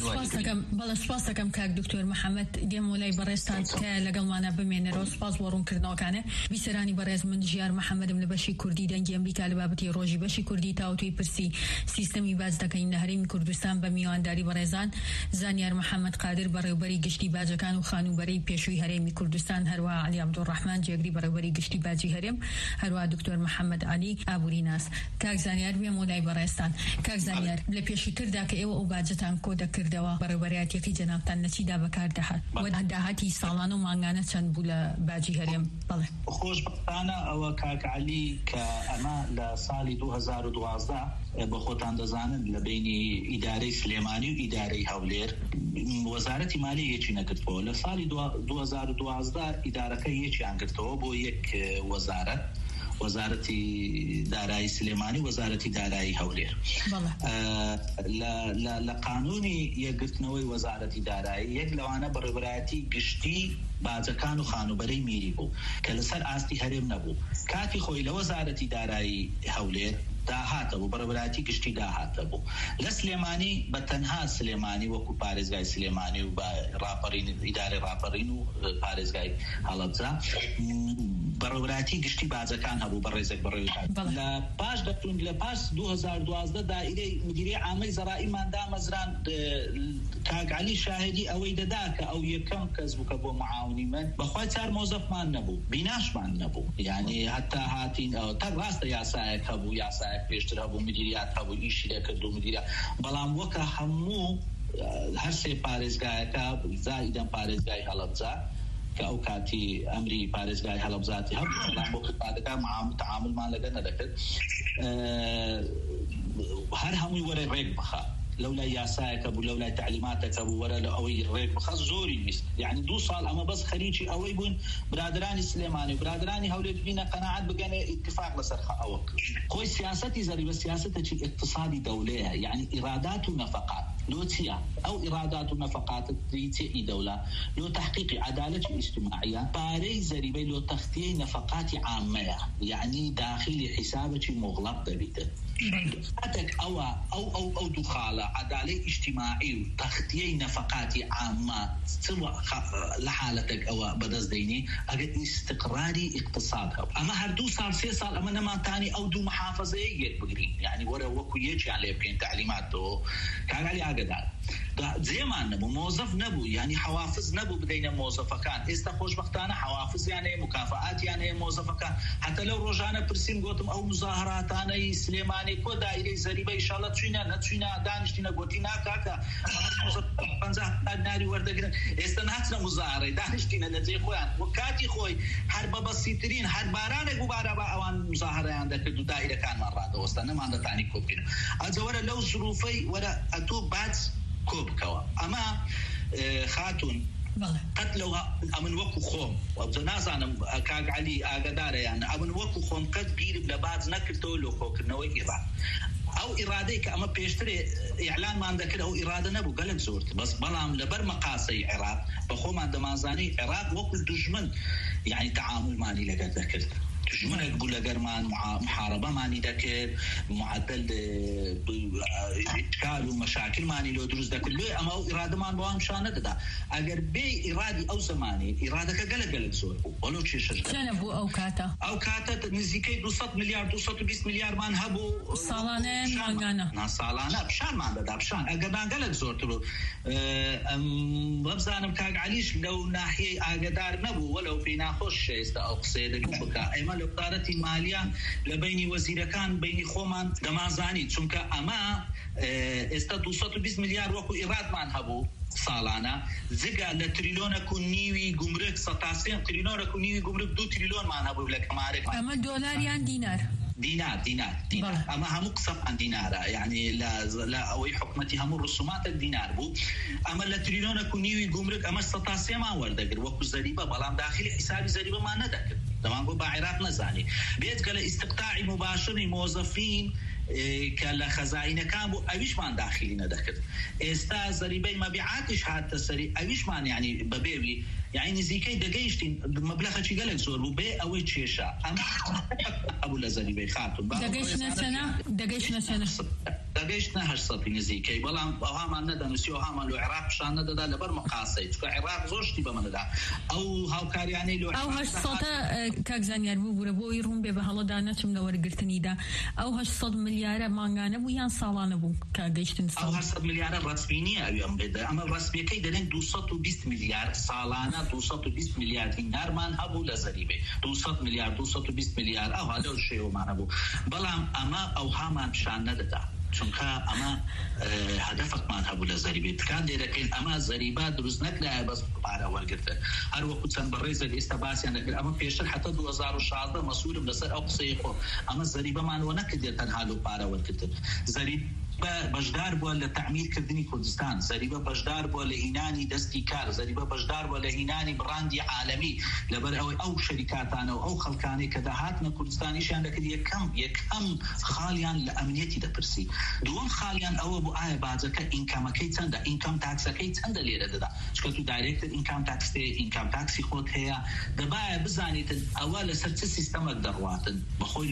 بەڵێ سپاس دەکەم کاک دکتۆر محەممەد دێم وەلای بەڕێستان کە لەگەڵمانە بمێنەرەوە سپاس بۆ ڕوونکردنەوەکانە بیسەرانی بەڕێز من ژیار محەممەدم لە بەشی کوردی دەنگی ئەمریکا لە بابەتی ڕۆژی بەشی کوردی تاوتوی پرسی سیستەمی باج دەکەین لە هەرێمی کوردستان بە میوانداری بەڕێزان زانیار محەممەد قادر بەڕێوبەری گشتی باجەکان و خانوبەرەی پێشووی هەرێمی کوردستان هەروە علی عەبدوڕەحمان جێگری بەڕێوبەری گشتی باجی هەرێم هەروە دکتۆر محەممەد عەلی ئابووری ناس کاک زانیار بێم وەلای بەڕێستان کاک زانیار لە پێشووتردا کە ئێوە ئەو باجەتان کۆ دەکردەوە بەڕێوبەریەتی جەنابتان نەچیدا بەکاردەهات وە داهاتی ساڵانە و مانگانە چەند بوو لە باجی هەرێم بەڵێ خۆشبەختانە ئەوە کاک عەلی کە ئەمە لە ساڵی 2012 بە خۆتان دەزانن لە بینی ئیدارەی سلێمانی و ئیدارەی هەولێر وەزارەتی مالی یەکی نەگرتەوە لە ساڵی 2012 ئیدارەکە یەکیان گرتەوە بۆ یەک وەزارەت وەزارەتی دارایی سلێمانی وەزارەتی دارایی هەولێر لە قانونی یەکگرتنەوەی وەزارەتی دارایی یەک لەوانە بەڕێوەبەرایەتی گشتی باجەکان و خانوبەرەی میری بوو کە لەسەر ئاستی هەرێم نەبوو کاتی خۆی لە وەزارەتی دارایی هەولێر داهاتبوو بەڕێوەبەرایەتی گشتی داهاتەبوو لە سلێمانی بە تەنها سلێمانی وەکو پارێزگای سلێمانی و بە ڕاپەڕین ئیدارەی ڕاپەڕین و پارێزگای هەڵەبجە بەڕێوەبەرایەتی گشتی باجەکان هەبوو بە ڕێزێک بەڕێوەبەرایەتی لە پاش دەتون لە پاش 2012 دائیرەی مدیریە عامەی زەرائیمان دامەزران کاک عەلی شاهدی ئەوەی دەدا کە ئەو یەکەم کەس بوو کە بۆ معاونی من بەخوای چار مۆزەفمان نەبوو بیناشمان نەبوو یعنی هەتا هاتین تا ڕاستە یاسایەک هەبوو یاسایەک پێشتر هەبوو مدیریات هەبوو ئیشی دەکرد و مدیریات بەڵام وەکە هەموو هەر سێ پارێزگایەکە زائیدەن پارێزگای هەڵەبجە کە ئەو کاتی ئەمری پارێزگای هەڵەبجاتی هەبوو بەڵام بۆ خزمەتەکان تعاملمان لەگەڵ نەدەکرد هەر هەمووی وەرە ڕێک بخە لولا یاسایەکە بوو لەولای تعلیماتەکە بوو وەرە لە ئەوەی ڕێک بخە زۆری ویست یعنی 2 ساڵ ئەمە بەس خەریکی ئەوەی بوون برادرانی سلێمانی و برادرانی هەولێر ببینە قەناعەت بگەنێ ئیتفاق لەسەر ئەوە خۆی سیاسەتی زەریبە سیاسەتێکی اقتصادی دەولەیە یعنی ئیرادات و نەفەقات لۆ چییە ئەو ئیرادات و نەفەقاتت تێئی دەولە لۆ تحقیقی عەدالەتی ئیجتیماعیە پارەی زەریبەی لۆ تەختیەی نەفەقاتی عامەیە یعنی داخلی حیسابێکی مغلق دەبیتن هەتێک ئەو دوو خاڵە عەدالەی ئیجتیماعی و تەختیەی نەفەقاتی عامە لە حالەتێک ئەوە بەدەست دەینی ئەگەر ئیستقراری اقتصاد هەبوو ئەمە هەر 2 ساڵ 3 ساڵ ئەمە نەمانتانی ئەو دوو محافەزەیە یەک بگرین یعنی وەرە وەکو یەکیان لێ بکەین تعلیماتەوە کاگالی ئاگدار جێمان نەبوو مۆزەف نەبوو یعنی حوافز نەبوو بدەینە مۆزەفەکان ئێستا خۆشبەختانە حوافزیان هەیە مکافعاتیان هەیە مۆزەفەکان حتى لەو ڕۆژانە پرسیم گوتم ئەو مزاهراتانەی سلێمانی کۆ دایرەی زەریبە ئیشاڵڵا چوینە نەچوینە دانیشتینە گوتی ناکاکە ناری وەردەگرن ئێستا ناچنە مزاهرەی دانیشتینە لە جێ خۆیان و کاتی خۆی هەر بە بەسیترین هەر بارانێک بووبارە بە ئەوان مزاهرەیان دەکرد و دایرەکانمان ڕادەوەستا نەمان دەتانی کۆ بکەین ئەجەوەرە لەو ظروفەی وەرە ئەتۆ باج کۆ بکەوە ئەمە خاتون قەت لەو ئەمن وەکو خۆم نازانم کاک عەلی ئاگدارە یان ئەمن وەکو خۆم قەت بیرم لە باج نەکردەوە لۆ کۆکردنەوەی ئیران ئەو ئیرادەی کە ئەمە پێشترێ ئیعلانمان دەکرد ئەو ئیرادە نەبوو گەلک زۆرت بەس بەڵام لەبەر مەقاسەی عێراق بە خۆمان دەمانزانی عێراق وەکو دوژمن یعنی تەعاملمانی لەگەڵ دەکرد دژمنێک بوو لەگەرمان محارەبەمانی دەکرد معدل ئیشکال و مەشاکلمانی لۆ دروست دەکرد لێ ئەمە ئەو ئیرادەمان بۆ ئەم نەدەدا ئەگەر بێ ئیرادی ئەو زمانی ئیرادەکە گەلک زۆر بوو وەلو کێشەش بوو ئەو کاتە نزیکەی 200 میلیارد 220 میلیاردمان هەبوو ساڵانە مانگانە ساڵانە پیشانمان دەدا پیشان ئەگەردان گەلک زۆرتر بوو بەبزانم کاک عەلیش لەو ناحیەی ئاگدار نەبوو وەلەو پێی ناخۆش ئێستا ئەو قسەیە دەکەم بکە ئێمە لە وزارەتی مالیە لە بینی وەزیرەکان بینی خۆمان دەمازانی چونکە ئەمە ئێستا 220 میلیارد وەکو ئیرادمان هەبوو ساڵانە جگە لە تریلیۆنێک و نیوی گومرک 130 تریلیۆنێک و نیوی گومرک 2 تریلیۆنمان هەبوو لە کەمارێک ئەمە دۆلار دینار ئەمە هەموو قسەمان دینارە یعنی لە ئەوەی حکومەتی هەموو ڕسوماتێک دینار بوو ئەمە لە تریلیۆنێک و نیوی گومرک ئەمە 130مان وەردەگرت وەکو زەریبە بەڵام داخلی حیسابی زەریبەمان نەدەکرد دەمان بۆ بە عێراق نەزانی بێت کە لە ئیستقطاعی مباشری مۆزەفین کە لە خەزاینەکان بوو ئەویشمان داخلی نەدەکرد ئێستا زەریبەی مەبیعاتیش هاتە سەری ئەویشمان یعنی بەبێوی یعنی نزیکەی دەگەیشتین مەبلەغێکی گەلک زۆر بوو بێ ئەوەی کێشە ئەمە ئەبوو لە زەریبەی خاتون دەگەیشتنە 800 نزیکەی بەڵام ئەوهامان نەدەنووسی و هامان لە عێراق پیشان نەدەدا لەبەر مەقاسەی چونکە عێراق زۆر شتی بەمەدەدا ئەو هاوکاریانەی لە ئەو 800 کاک زانیار بوو بوورە بۆی ڕوون بێ بە هەڵەدا نەچم لە وەرگرتنیدا ئەو 800 میلیارە مانگانە بوو یان ساڵانە بوو کە گەیشتن ئەو 800 میلیارە ڕەسمی نییە ئەوێم بێدە ئەمە ڕەسمیەکەی دەنێن 220 میلیارد ساڵانە 220 میلیارد دینارمان هەبوو لە زەریبێ 200 میلیارد 220 میلیارد ئەوها لەو شێوەمان هەبوو بەڵام ئەمە ئەوهامان پیشان نەدەدا چونکە ئەمە هەدەفەکمان هەبوو لە زەریبێ تکان لێرەکەین ئەمە زەریبە دروست نەکرایە بەس پارە وەرگرتن هەر وەکو چەند بەڕێزە ئێستا باسییان دەکرد ئەمە پێشتر حتا 2016 مەسوولم لەسەر ئەو قسەی خۆ ئەمە زەریبەمان وە نەکردێت تەنها لەو پارە وەرگرتن بەشدار بووە لە تعمیرکردنی کوردستان، زەریبە بەشدار بووە لە هینانی دەستی کار، زەریبە بەشدار بووە لە هینانی بڕاندی عالەمی لەبەر ئەوەی ئەو شەریکاتانە و ئەو خەڵکانەی کە داهاتنە کوردستانیشیان دەکرد یەکەم خاڵیان لە ئەمنیەتی دەپرسی. دووەم خاڵیان ئەوە بوو ئایا باجەکە ئینکامەکەی چەندە، ئینکام تاکسەکەی چەندە لێرە دەدا، چکە تو دایرێکتر ئینکام تاکس هەیە، ئینکام تاکسی خۆت هەیە، دەبایە بزانیتن ئەوە لەسەر چ سیستەمێک دەڕواتن بەخۆی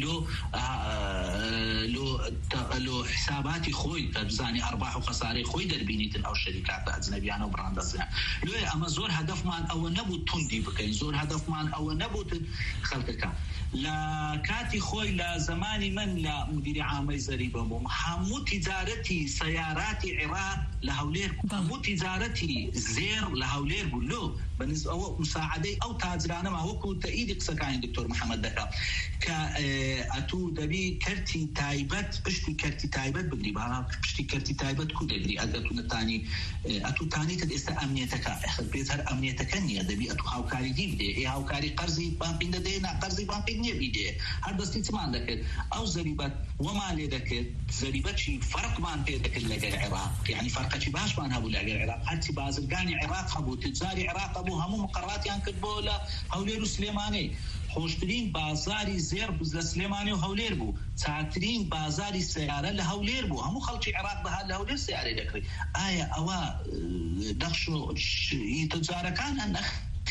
لۆ حساباتی خۆی کە بزانی ئەرباح و خەسارەی خۆی دەربینیتن ئەو شەریکاتە ئەجنەبیانە و بڕاندەزیان. لێ ئەمە زۆر هەدەفمان ئەوە نەبوو توندی بکەین، زۆر هەدەفمان ئەوە نەبووتن خەڵکەکە. لە کاتی خۆی لە زمانی من لە مدیری عامەی زەریبە بووم، هەموو تیجارەتی سەیاراتی عێراق لە هەولێر، هەموو تیجارەتی زێر لە هەولێر بوو. لۆ بەنسبە ئەوە مساعدەی ئەو تاجرانەما وەکو تەئیدی قسەکانی دکتۆر محەممەد دەکات کە ئەتوو دەبی کەرتی تایبەت پشتی کەرتی تایبەت بگری، پشتی کەرتی تایبەت کو دەگری ئەگەر تو نەتانی ئەتوو تانیتت ئێستا ئەمنیەتەکە بێت هەر ئەمنیەتەکە نییە، دەبی ئەتوو هاوکاری دی بدێ، هاوکاری قەرزی بانقین دەدێ، قەرزی بانقین نییە بیدێ، هەر دەستی چمان دەکرد. ئەو زەریبەت وەمان لێ دەکرد، زەریبەتشی فەرقمان پێ دەکرد لەگەر عێراق، یعنی فەرقەکی باشمان هەبوو لەگەر عێراق، هەرچی بازرگانی عێراق هەبوو، تجاری عێراق هەبوو، هەموو مقڕاتیان کرد بۆ لە هەولێر و سلێمانێ. خۆشترین بازاری زێر لە سلێمانێ و هەولێر بوو، چاکترین بازاری سیارە لە هەولێر بوو، هەموو خەڵکی عێراق بەهات لە هەولێر سیارەی دەکرێت. ئایا ئەوە نەخش و تجارەکان هەن؟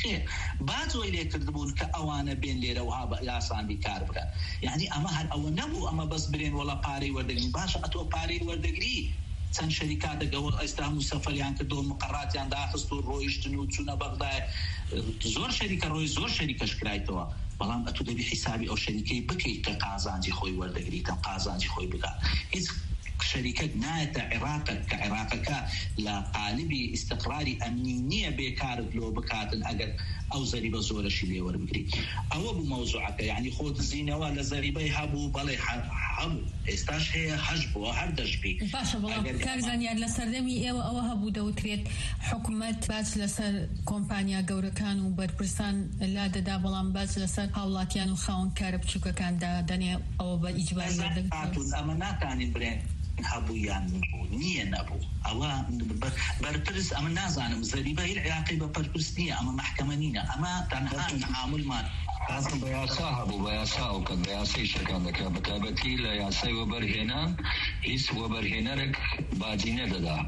بازۆی لێ کردبوون کە ئەوانە بێن لێرە وها یاساندی کار بکەن. یعنی ئەمە هەر ئەوە نەبوو ئەمە بەس برێن وەڵا پارەی وەردەگرین، باشە ئەتۆ پارەی وەردەگری چەند شەریکاتەگەوە ئێستا هەموو سەفەریان کردەوە، مقڕاتیان داخست و ڕۆیشتن و چوونە بەغداد، زۆر شەریکە ڕۆی زۆر شەریکەش کرایتەوە، بەڵام ئەتوو دەبی حیسابی ئەو شەریکەی بکەیت کە قازانجی خۆی وەردەگریتە، قازانجی خۆی بکات. هیچ شەریکەت نایەتە عێراقت کە عێراقەکە لە قالبی ئیستقراری ئەمنی نییە بێکارت لۆ بکاتن ئەگەر ئەو زەریبە زۆرەشی لێ وەربگری. ئەوە بوو مەوزوعەکە، یعنی خۆت زینەوە لە زەریبەی هەبوو، بەڵێ هەبوو، ئێستاش هەیە، هەش بووە، هەر دەشبی. باشە بەڵام کارزانیار لە سەردەمی ئێوە ئەوە هەبوو دەوترێت حکوومەت باج لەسەر کۆمپانیا گەورەکان و بەرپرسان لا دەدا، بەڵام باج لەسەر هاوڵاتیان و خاوەن کارە بچووکەکاندا دەنێ، ئەوە بە ئیجباری دەکرێت. ئەمە ناتوانین برێن هەبوو یان نبوو، نییە نەبوو، ئەوە بەرپرس ئەمە نازانم، زەریبە هیچ عێراقی بە پەرپرس نییە، ئەمە محکەمە نینە، ئەمە تەنها تعاملمان بە یاسا هەبوو، بە یاسا و کە بە یاسای شەکان دەکات، بە تایبەتی لە یاسای وەبەرهێنان هیچ وەبەرهێنەرێک باجی نەدەدا.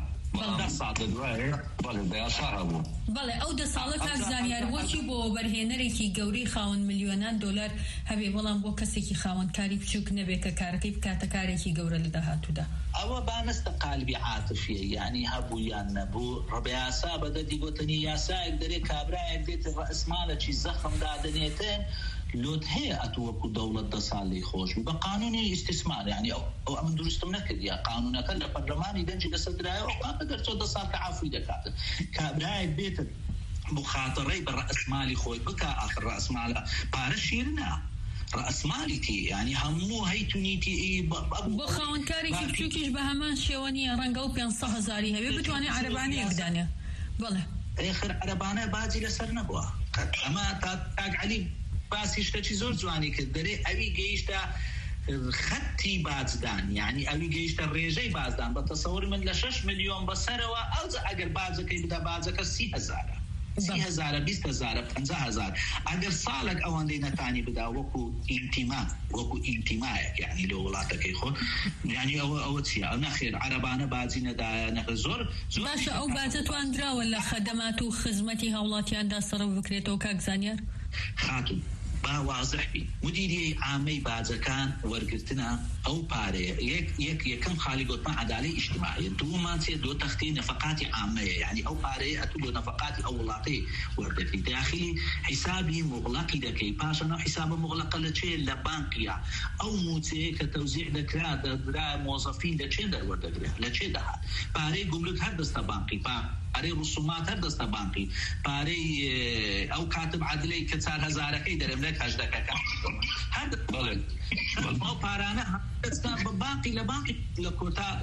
بەڵێ ئەو 10 ساڵە کارزانیار وەکی بۆ بەرهێنەرێکی گەورەی خاوەن ملیۆنان دۆلار هەبێ، بەڵام بۆ کەسێکی خاوەنکاری بچووک نەبێ کە کارەکەی بکاتە کارێکی گەورە لە داهاتوودا. ئەوە بانستە قالبی عاتفیە، یعنی هەبوو یان نەبوو، ڕەبە یاسا بەدەدی گوتنی یاسایەک دەرێ کابرایەک دێت ڕەئسمالێکی زەخم دادنێتن لۆت هەیە ئەتوو وەکو دەوڵەت 10 ساڵی خۆش بە قانونی ئیستیسمار، یعنی ئەو ئەمن دروستم نەکرد، یا قانونەکە لە پەرلەمانی دەنجی لەسەردرایەوە ئەو دەرچۆ 10 ساڵ کە عافوی دەکاتن، کابرایەک بێتن مخاطڕەی بە ڕەئسمالی خۆی بکە، ئاخر ڕەئسمالە پارە شیرنە، ڕەئسمالیتی، یعنی هەموو هەیتونیتی بۆ خاوەنکارێکی بچووکیش بە هەمان شێوەنیە ڕەنگە و 500,000 هەبێ بتوانێت عەرەبانەیەک بدانێ. بەڵێ ئێخر عەرەبانە باجی لەسەر نەبووە. ئەمە کاک عەلی باسی شتێکی زۆر جوانی کرد، دەرێ ئەوی گەیشتە خەتی بازدان، یعنی ئەوی گەیشتە ڕێژەی بازدان، بە تەسەوور من لە 6 ملیۆن بەسەرەوە ئەوجا ئەگەر بازەکەی بدا بازەکە 30,000 30,000 20,000 50,000 ئەگەر ساڵێک ئەوەندەی نەتانی بدا وەکو ئیلتیمایەک، یعنی لە وڵاتەکەی خۆ، یعنی ئەوە چیە؟ ئەو نەخێر عەرەبانە باجی نەدایە، نەخێر زۆر باشە. ئەو باجە توانراوە لە خەدەمات و خزمەتی هاوڵاتیاندا سەرەو بکرێتەوە کاکزانیار؟ خاتون با واضح بی مدیری عامەی باجەکان وەرگرتنە ئەو پارەیە، یەکەم خاڵی گوتمان عەدالەی ئیجتیماعی، دووەمان چێ دۆ تەختی نەفەقاتی عامەیە، یعنی ئەو پارەیە ئەتوو بۆ نەفەقاتی ئەو وڵاتی وەردەگری، داخلی حیسابی مغلقی دەکەی، پاشان ئەو حیسابە مغلقە لە چێ؟ لە بانکیە، ئەو موچەیە کە تەوزیع دەکرا دەدرا مۆزەفین لە چێ دەروەردەگرێت، لە چێ دەهات؟ پارەی گومرک هەر دەستە بانکی، پارەی ڕسومات هەر دەستە بانکی، پارەی ئەو کاتب عەدلەی کە 4,000ەکەی دەرەم لە کەژدەکەکە هذا ما بارانه باقي لباقي لكوتا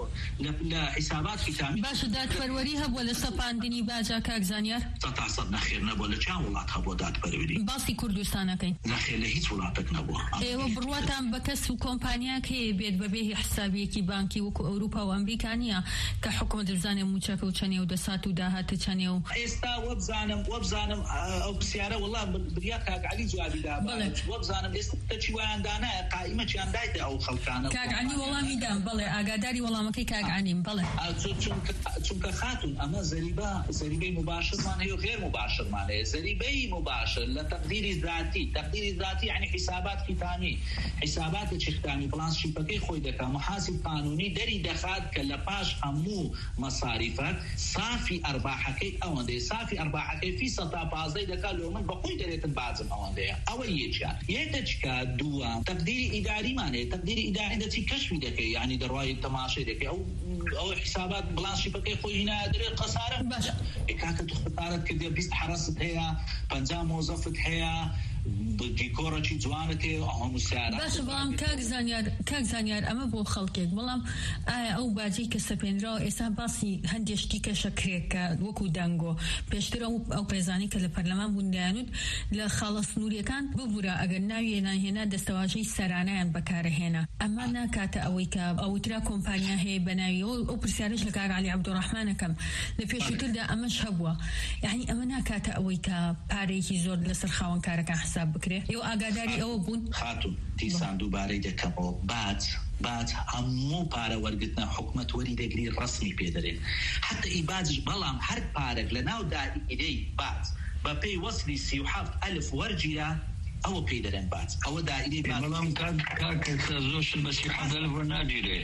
لحسابات كتامي باش داد فروری هب ولا سپاندنی باجا کاک زانیار تتعصب نخير نبو لچا ولات هبو داد فروری باسی کردستان کین نخير لهیچ ولاتك نبو ایوه برواتان بکس و کمپانیا که بید ببه حسابی کی بانکی و اروپا و امریکانیا که حکومت بزانه موچک و چنه و دسات و داهات چنه و استا وبزانم او بسياره والله برياك علي جوابي دابا وبزانم استا چوان دانا قائمه چان دايته او خلقانه كاك عني والله ميدان بله اگاداری والله مكي كاك عني بله چونك خاتون اما زريبه مباشر معناه غير مباشر معناه زريبه مباشر لتقدير ذاتي يعني حسابات ختامي حسابات ختامي بلانس شيبكي خوي دكا محاسب قانوني دري دخات كلباش همو مصاريفك صافي ارباحك او دي صافي ارباحك في سطا بازي دكا لو من بقوي دريت بعض او دي او يتشكا دوا تقدير اداري معناه تقدير اداري دتي كشف دك يعني درواي تماشي دك او حسابات بلانس شيبكي خوي هنا دري قصاره باش كاك تختارت كده بيست حرست هي بنجا موظفت هي ديكورة شي جوانته او مساعدة باش بلام كاك زانيار اما بو خلقك بلام او باجي كسبين را اسا باسی هندشتي كشكريك وكو دانغو بيشترا او برزاني كل برلمان بوندانود لخلص نوري كان ببورا اگر ناوينا هنا دستواجي سرانه بكار هنا اما ناكات اويكا او ترا كومبانيا هي بناوي او برسالش لك علي عبد الرحمن كم لفيشتر ده امش هبوا يعني اما ناكات اويكا باريكي زور لسر خاون كارك حساب بكره يو اگاداری او بون خاتون تيسان دوباره دكمو بعد همو پاره ورگتنا حکومت وری دگری رسمی پیدرین حتی ایبادش بلام هر پارک لناو دا ایدی بعد با پی وصلی 37,000 ورجیرا او پیدرین بعد او دا ایدی بعد بلام كاك زوش المسيح هذا الفرناديري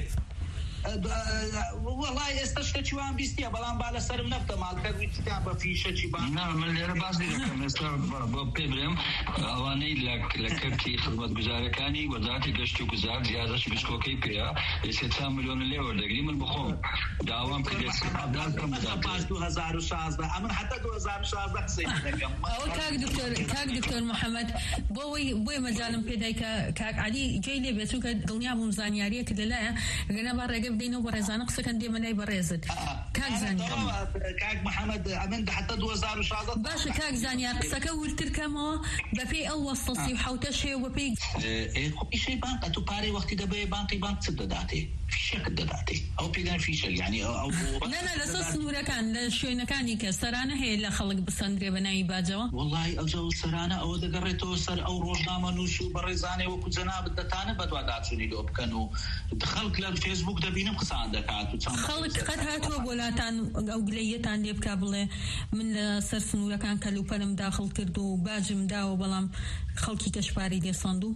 والله استشكتشوان بيستيا بلان بالا سرم نفتا مالك ويتتابا في شكي بان نعم اللي انا بعض لكم استغرب بيبرم اواني لكرتي خدمة گزاركاني وزارتي گشتو گزار زيادش بشكوكي بيا 3 مليون ليور دقري من بخوم دعوام كده استعداد كم باش 2016 امن حتى 2016 حسين دكم كاك دكتور محمد بوي مجالم بيداي كاك علي جاي لي بسوك دنيا بمزانياريه كده لا غنا برا دينو برزانة قصكن دي مناي برزد كاك زانيار كاك محمد امن حتى 2016 باش كاك زانيار قصك اول تركمو بفي اول تصي وحوتشي وبي ايه شيء بانك تو باري وقت دبي بانك تسدداتي في شكل دداتي او بيدان في شيء يعني او لا لصص نورا كان شوي نكاني كسرانه هي اللي خلق بسندري بناي باجوا والله او سرانه او دقريتو سر او روزنامه نوشو برزانه وكو جناب الدتانه بدوادات سني دوب كانوا دخلت للفيسبوك دبينم قصان دكات خلق قد هاتوا بولاتان او قليتان دي بكابله من سر نورا كان كلو بلم داخل كردو باجم داو بلام خلقي كشباري دي صندو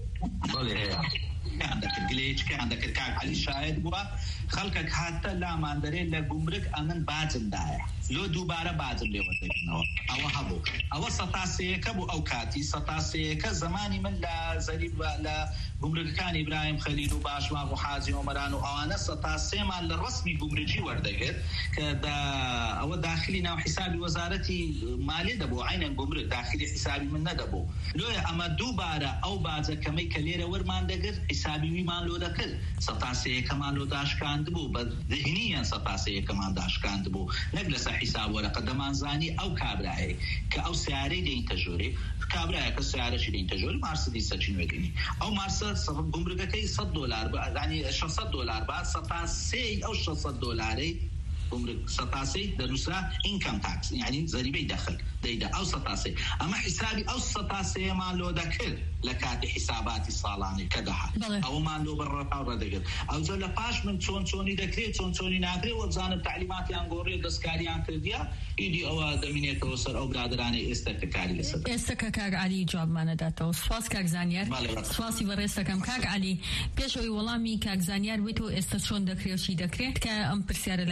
عندك الجليتش عندك الكعك علي شاهد بوا خلقك حتى لا ما ندري لا جمرك امن باجم دايع لو دوباره باجم لي ودنو او هبو او ستاسيك ابو اوكاتي ستاسيك زماني من لا زريب لا جمرك كان ابراهيم خليل وباش ما حازم ومرانو او انا ستاسي مال الرسمي جمركي وردك كدا او داخلنا وحسابي وزارتي مالي دبو عين جمرك داخلي حسابي من ندبو لو اما دوباره او باز كمي كليره ورمان دغر حسابي ويمان لو دكل ستاسي كمان لو داش كان دبو ذهنيا ستاسي كمان داش كان دبو نجلس حساب ورقه دمانزاني او كابراي كاو سياري دي تجوري كابراي كسياره شي تجوري مرسيدس تشينوديني او مرسيدس جمرك كي $100 يعني $600 بعد ستاسي او $600 جمرك ستاسي دروسا انكم تاكس يعني ضريبه دخل ديدا او ستاسي اما حسابي او ستاسي ما لو دكل لكاتي حساباتي صالاني كدها او ما لو برا دغ او زل باش من توني دكري توني ناكري وزان تعليماتي انغوري دسكاري ان كرديا ايدي او دمينه توسر او برادراني استكاري لسد استكاك علي جواب ما نداتو سواس كاك زانيار سواسي ورستكم كاك علي بيشوي والله مي كاك زانيار بيتو استشون دكري وشي دكري كا ام برسيار لاي خود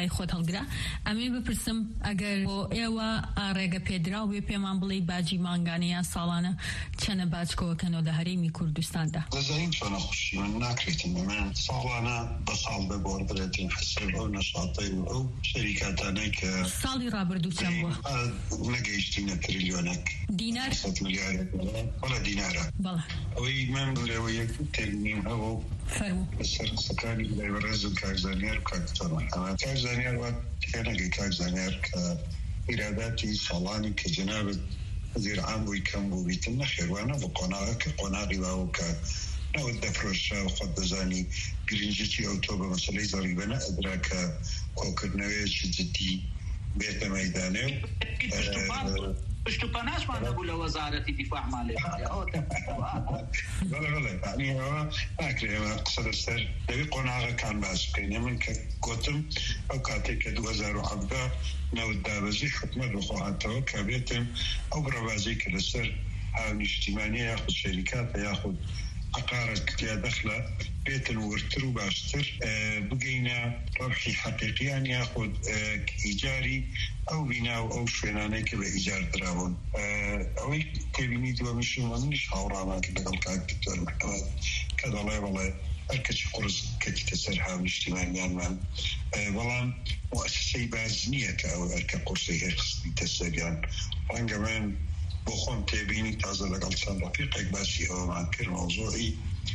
وەرگرا ئەمێ بپرسم ئەگەر بۆ ئێوە ڕێگە پێدرا و پێمان بڵێ باجی مانگانەیە ساڵانە چەنە باجکۆکەنەوە لە هەرێمی کوردستاندا دەزانین چۆنە خوشی من ناکرێتم من ساڵانە بە ساڵ بەبۆر برێتین حسب ئەو نەشاتەی و ئەو شەریکاتانەی کە ساڵی ڕابردوو چەند بووە نەگەیشتینە تریلیۆنێک دینار وەڵا دینارە ئەوەی من لەوە یەک تێبینیم هەوە بەسەر قسەکانی لایبەڕێز و کاکزانیار و کاکتۆر محەممەد کاکزانیار وا تێنەگەی کاکزانیار کە ئیراداتی ساڵانی کە جەنابەت وەزیرعام بووی کەم بوو بیتن نەخێوانە بۆ قۆناغە کە قۆناغی واوە کە نەوە دەفرۆشە و خۆت دەزانی گرنجێکی ئەو تۆ بە مەسەلەی زەریبەنە ئەدرا کە کۆکردنەوەیەکی جدی بێتە مەیدانێ پشت و پەناشمان هەبوو لە وەزارەتی دیفاع ماڵێ بەڵێ یعنی ئەوە ناکرێ ئێمە قسە لەسەر دەوی قۆناغەکان باس بکەین من کە گوتم ئەو کاتێک کە 2017 نەوت دابەزی حکومەت بخواهاتەوە کە بێتم ئەو بڕەبازەی کە لەسەر نیشتیمانیە یاخود شەریکاتە یاخود عقارت یا دەخلە بێتن ورتر و باشتر بگەینە ڕەبحی حەقیقیان یاخود ئیجاری ئەو بینا و ئەو شوێنانەی کە بە ئیجار دراون ئەوەی تێبینی دووەمیشم منیش هاوڕامان کە لەگەڵ کاکتۆر محەممەد کە دەڵێ بەڵێ هەرکەچی قورس کەتیتە سەر هاو نیشتیمانیانمان بەڵام مؤسسەی باز نییە کە ئەو هەرکە قورسی هێرخستیتە سەریان ڕەنگە من بۆ خۆم تێبینی تازە لەگەڵ چەند ڕەفیقێک باسی ئەوەمان کرد مەوزوعی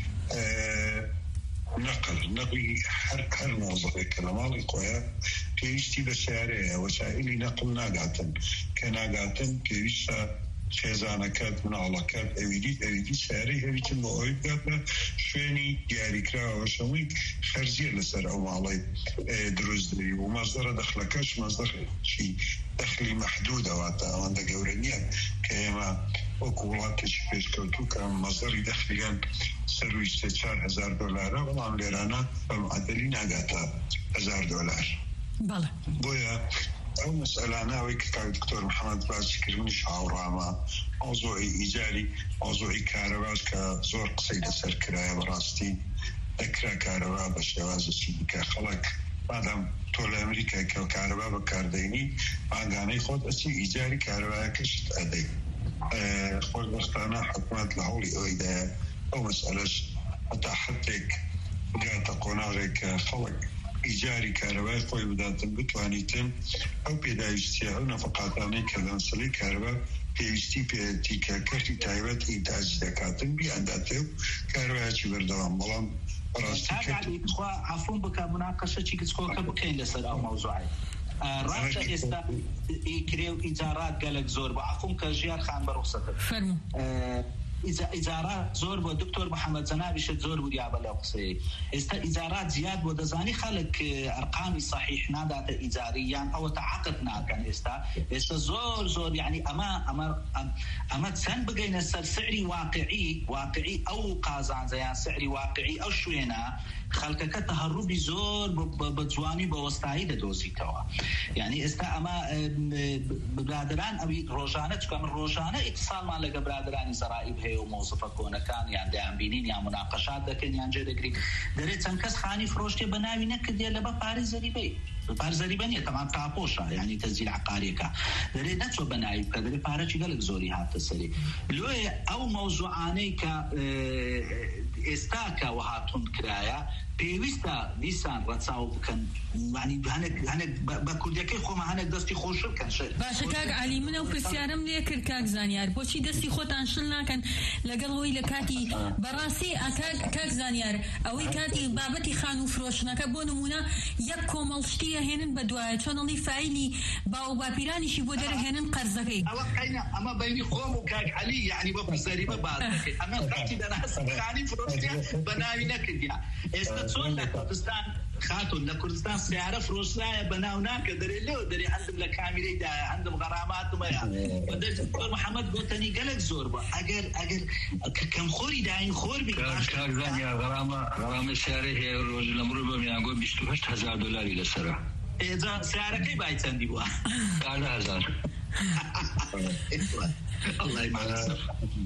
نەقلی هەر مۆزەفێک کە لە ماڵی خۆیە پێویستی بە سیارەیە وەسایلی نەقل ناگاتن کە ناگاتن پێویستە خێزانەکەت مناڵەکەت ئەویدی سیارەی هەویتن بۆ ئەوی بگات بە شوێنی دیاریکراوە شەوەی خەرزیە لەسەر ئەو ماڵی دروست دەوی و مەزدەرە دەخلەکەش مەزدەرچی دەخلی مەحدودەواتە ئەوەندە گەورە نییە کە ئێمە وەکو وڵاتێکی پێشکەوتوو کە مەزدەری دەخلیان سەرویستە $4,000 بەڵام لێرانە بە معدەلی ناگاتە $1,000 بۆیە ئەو مەسئلانەوەی کە دکتۆر محەممەد باسی کردنیش هاوڕامە مۆزوعی ئیجاری مۆزوعی کارەباش کە زۆر قسەی لەسەر کرایە بەڕاستی دەکرا کارەبا بە شێوازی بکە خەڵک مادام تۆ لە ئەمریکای کە کارەبا بەکاردەینی ماگانەی خۆت ئەچی ئیجاری کارەبایەکەشت ئەدەی خۆشبەختانە حکومەت لە هەوڵی ئەوەیدایە ئەو مەسئلەش هەتا حدێک بگاتە قۆناغێک کە خەڵک ئیجاری کارەبای خۆی بداتن بتوانیتن ئەو پێداویستیە ئەو نەفقاتانەی کە لە مەسەلەی کارەبا پێویستی پێێتی کە کەرتی تایبەت ئینتاجی دەکاتن بیانداتێ و کارەبایەکی بەردەوام بەڵام بەڕاستی عەفوم بکە مناقەشەی کچکۆکە بکەین لەسەر ئەو مەوزوعی ڕاستە ئێستا ئیکرێ و ئیجارات گەلک زۆر بە عەفوم کە ژیار خان بەڕوخسەتە ئیجارات زۆر بۆ دکتۆر محەممەد جەنابیشت زۆر وریابە لەو قسەیە ئێستا ئیجارات زیاد بۆ دەزانی خەڵک ئەرقامی صحیح ناداتە ئیجاریان ئەوە تعاقد ناکەن ئێستا زۆر یعنی ئەمە چەند بگەینە سەر سعری واقعی ئەو قازانجەیان سعری واقعی ئەو شوێنە خەڵکەکە تەهەڕوبی زۆر بە جوانی بە وەستایی دەدۆزیتەوە یعنی ئێستا ئەمە برادران ئەوی ڕۆژانە چکە من ڕۆژانە ئیتصالمان لەگە برادرانی زەرائیب هەیە و مۆزفە کۆنەکان یان دەیان بینین یان مناقەشات دەکەن یان جێ دەگرین دەرێت چەند کەس خانی فرۆشتێ بە ناوی نەکردێ لەبە پارەی زەریبەی پارە زەریبە نیە تەمان تاپۆشە یعنی تەزیل عقاریەکە دەرێت نەچۆ بە ناوی بکە دەرێت پارەی گەلک زۆری هاتە سەری لۆیە ئەو مەوزوعانەی کە ئێستا کە وهاتون کرایە پێویستە دیسان ڕەچاو بکەن هەنێک بە کوردەکەی خۆمە هەنێک دەستی خۆشر بکەن باشە کاک عەلی منە و پرسیارم لێ کرد کاک زانیار بۆچی دەستی خۆتان شل ناکەن لەگەڵ هۆی لە کاتی بەڕاستی کاک زانیار ئەوەی کاتی بابەتی خان و فرۆشنەکە بۆ نمونە یەک کۆمەڵ شتی هێنن بە دوایە چۆنەڵی فایلی باو باپیرانیشی بۆ دەرەهێنن قەرزەکەی ئەمە بینی خۆم و کاک عەلی یعنی بە پرسەریبە باز دەکەیت ئەمە کاتی دەناسن خانی فرۆشتیە بە ناوی نەکردیا ئێستا چۆن لە کوردستان خاتون لە کوردستان سیارە فرۆشرایە بە ناو ناکە دەرێ لێو دەرێ هەندم لە کامیرەیدایە هەندم غەراماتمەیە دکتۆر محەممەد گۆتەنی گەلک زۆر بە ئەگەر کەم خۆری داین خۆر بی غەرامە سیارەی هەیە ڕۆژ لەمڕۆ بەمیانگۆ $28,000 لەسەرە ئێجا سیارەکەی بای چەندی بووە 10,000 ئەڵڵای مالەسەر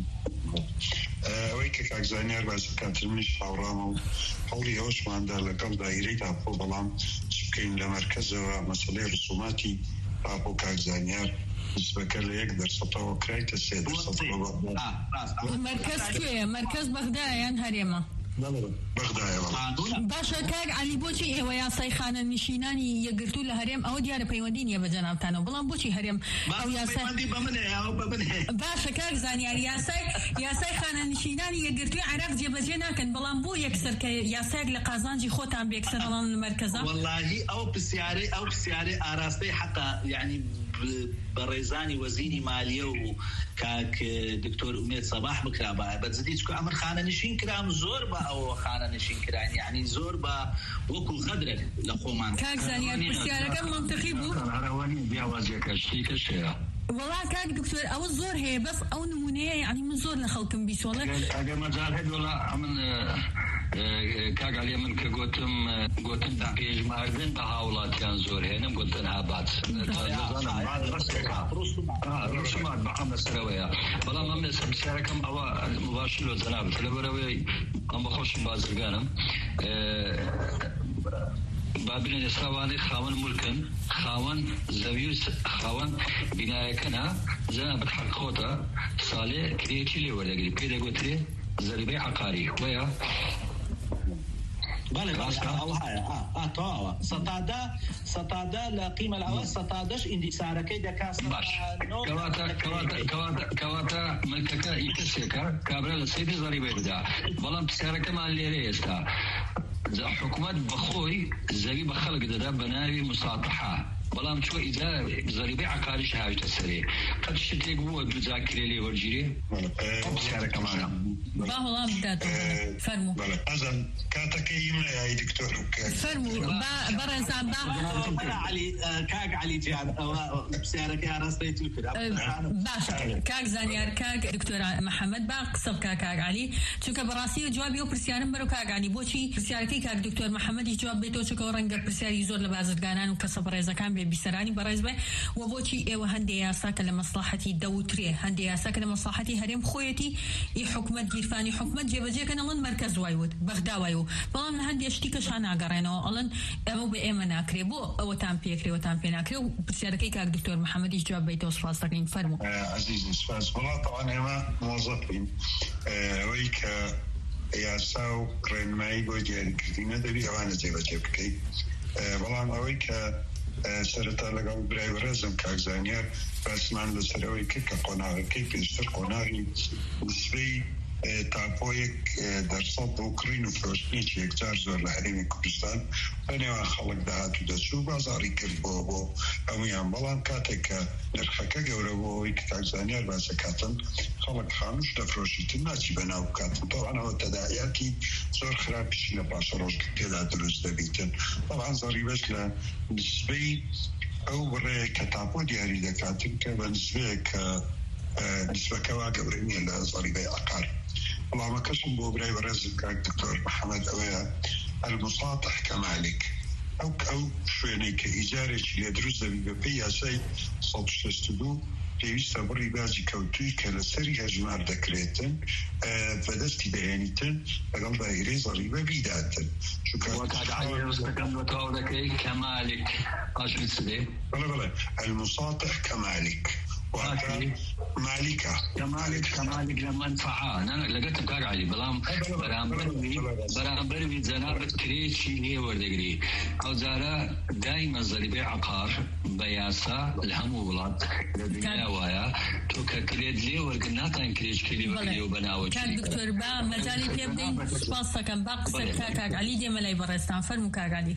ئەوەی کە کاکزانیار باسی کاترمنیش هاوڕامە و هەوڵی ئەوشماندا لەگەڵ دایرەی داپۆ بەڵام بكين لمركز ومسؤولية رسوماتي أبو كاكزانيار نسبة ليك درسته وكريت السيد مركز كوية مركز بغداد هريمة باشا كاك علي بوشي ايوا يا سايخانه نشینانی یگرتو لهرم او دیار پیوندین یا بجنابتانو بلان بوشي هرم او يا ساي باشا كاك زانيار يا سايخانه نشینانی یگرتو عراق جبجنا كان بلان بو يكسر يا ساق لقازانجي خوتان بيكسر لان المركزه والله او بسياري اراسته حتى يعني بريزاني وزيري ماليه وكاك دكتور أميد صباح بكرابا بتزديتكو أمر خانة نشين كرام زور با أو خانة نشين كرام يعني زور با وكو غدرة لخومان كاك زانيار بسيارة كم منطقي بو رواني بيعوازي كاشتيك الشيء والله كاك دكتور او الزور هي بس او نمونه يعني من زور لخلكم بيس والله اجا مجال هاد والله من كاك علي من كقولتم بيج ماردن بهاولات كان زور هنا قلت انا بعد رسومات بحمد سرويه والله ما مسيره كم هو مباشر وزناب تلبروي ام بخش بازرگانم بابلين إسرائيلي خاون ملكن خاون زويوس خاون بناء كنا زنا بتحق خوتا صالح كريتشي لي ولا قريب كده قلت لي زريبي عقاري ويا بالك او هاي طاوة سطادا لا قيمة العوض سطادش اندي سعرك إذا كاس كواتا ملكك يكسيكا كابرا لسيدي زريبي بدا بلام بسعرك ما اللي ريستا حكومات بخوي زي بخلق ده بناوي مساطحة بلام شو إذا زريبي عقاري شهاج تسري قد شتيك بو بذاكري لي ورجيري بسعر كمان باهو بدات فرمو أذن كاتك يمنا يا دكتور فرمو برزان علي كاك علي جاد بسعرك يا راسيت الكلام باشا كاك زانيار كاك دكتور محمد باقصب كاك علي شو كبراسي جوابي وبرسيان برو كاك علي بوشي برسياركي كاك دكتور محمد جواب بيتو شو كورنج برسياري زور لبازرگانان وكسب رئيس كان بسراني برزبه وبوشي ايوه هندي ياساك لمصلحتي دوتري هندي ياساك لمصلحتي هرم خويتي حكومه جيرفاني حكومه جيبجي كان لن مركز وايود بغداويو بلان هندي اشتيكش انا غرينو الن او بامنا كريبو او تامبيكري وتامبيناكري بسياركي كاك دكتور محمد جواب بيتو فاستقين فرمو عزيزي سباس والله طبعا هما موظفين ويك يا ساو رين ماي بوجي كرينا دبي وانا جيبجي بكي بلان ويك سرطان لقام برای ورزم کاغزانیار رسمان لسروی که قناعی که پیشتر قناعی نسبی تاپویک در صد اوکراین و فروشنی که یکجار زور لحریم کردستان بنیوان خلق دهاتو دستو بازاری کرد بو امیان بلان کاته که نرخکه گوره بوی که کاغزانیار بازه کاتن خلق خاموش لفروشیتن ناچی بناو کاتن طبعا او تداعیاتی زور خرابیشی لباس روش کتیدا درست دبیتن طبعا ضریبش لنسبی او برای کتابو دیاری دکاتن که بنسبه که نسبة كواكب رمية لضريبة عقار والله ما كشم بو براي برزق الدكتور محمد أويا المساطح كمالك أو شويني كإجارة يدرس ببيا سي صوتش تستدو پێویستە بڕی باجی کەوتووی کە لەسەری هەژمار دەکرێتن بەدەستی دەهێنیتن لەگەڵ دایرەی زەریبە بیداتن كمالك بلى المساطح كمالك كمالك لمنفعة أنا لقيت بكار علي بلام برامبر زنابة كريتشي هي وردقري أو زارا دائما زريبي عقار بياسا الهم ولاد الدنيا ويا تو كريد لي ورقناتا كريتش كلي وكلي وبناوي كان دكتور با مجالي تبدين سباسا كان باقصر كاك علي دي ملاي برستان فرمو كاك علي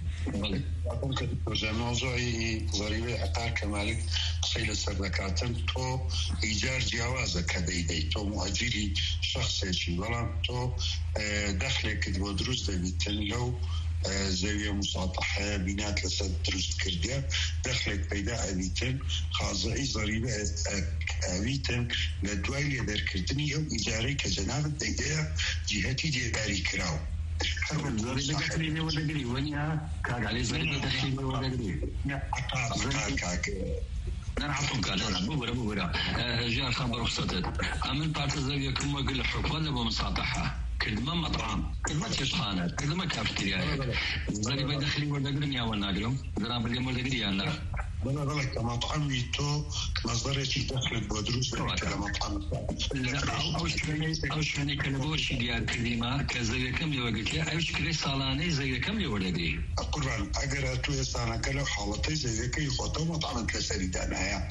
موضوعي زريبي عقار كمالك قصيلة سردكاتن تو إيجار جوازة كديدي تو مؤجري شخصي بلان تو دخلك دو دروس دبيتن لو زاوية مساطحة بينات لسد دروس كرديا دخلك بيدا أبيتن خاضعي ضريبة أبيتن لدوائي لدر كردني أو إيجاري كجناب ديديا جهتي ديداري كراو زريبة دخليني ودقري ونيا كاك علي زريبة دخليني ودقري كاك نعرفهم كذا بورا جاء خبر رخصتت أمن بارتزاوية كم وقل حكومة ومساطحة كلمة مطعم كلمة تشخانة كلمة كافتريا زي بدخلي وردقرم يا وناقرم درام اللي مردقري يانا بلا بالك مطعم تو مصدر شيء دخل بودروس كلام مطعم أو شنو كلبوش ديال كلمة كزي كم يوقت له أو شكل صالاني زي كم يوردي القرآن أجر تو سنة كله حالتي زي كي خطو مطعم كسري دانها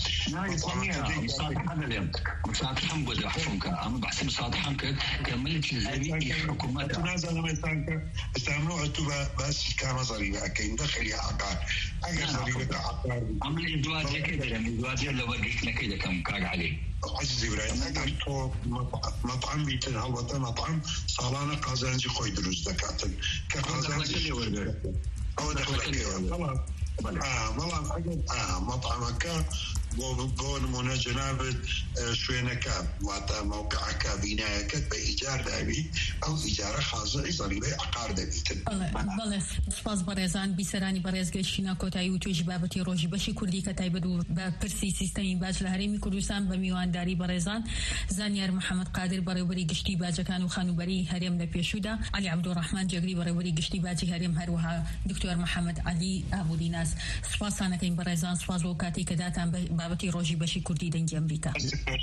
مصادحهم بدو حكمك أما بحسب مصادحهم كملت الزميل حكومة تنازل مثلا استعملوا عتوبة بس كان ضريبة كين دخل يا عقار أجر ضريبة عقار عمل الإدوات كده يعني الإدوات اللي وقفنا كده كم كار عليه عزيزي إبراهيم أجر تو مطعم بيتن هالوطن مطعم صالانة قازانجي خوي دروس دكاتن كقازانجي أو دخلك والله أجر مطعمك بون من جنابت شوينك موقعك بنايك بإيجار دابي أو إيجار خاصة ضريبة عقار دابيتن. بله سپاس برزان بیسرانی برزگشتینا کتایی و توی بابتی روزی باشی کردی کتایی بدو با پرسی سیستمی باج لهرمی کردستان با میوانداری برزان زانیار محمد قادر برای گشتی باج کانو خانوبری هریم لپیشودا علی عبدالرحمن جگری برای گشتی باج هریم هروها دکتر محمد علی ابودیناس سپاس آنکه این برزان سپاس وکاتی کداتم بابتی روزی باشی کردی دنگ امریکا.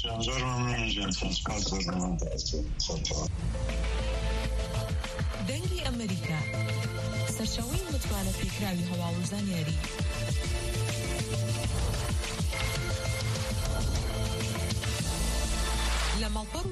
دەنگی ئەمریکا سەرچاوەی متمانە پێکراوی هەواڵ و زانیاری لە ماڵپەڕ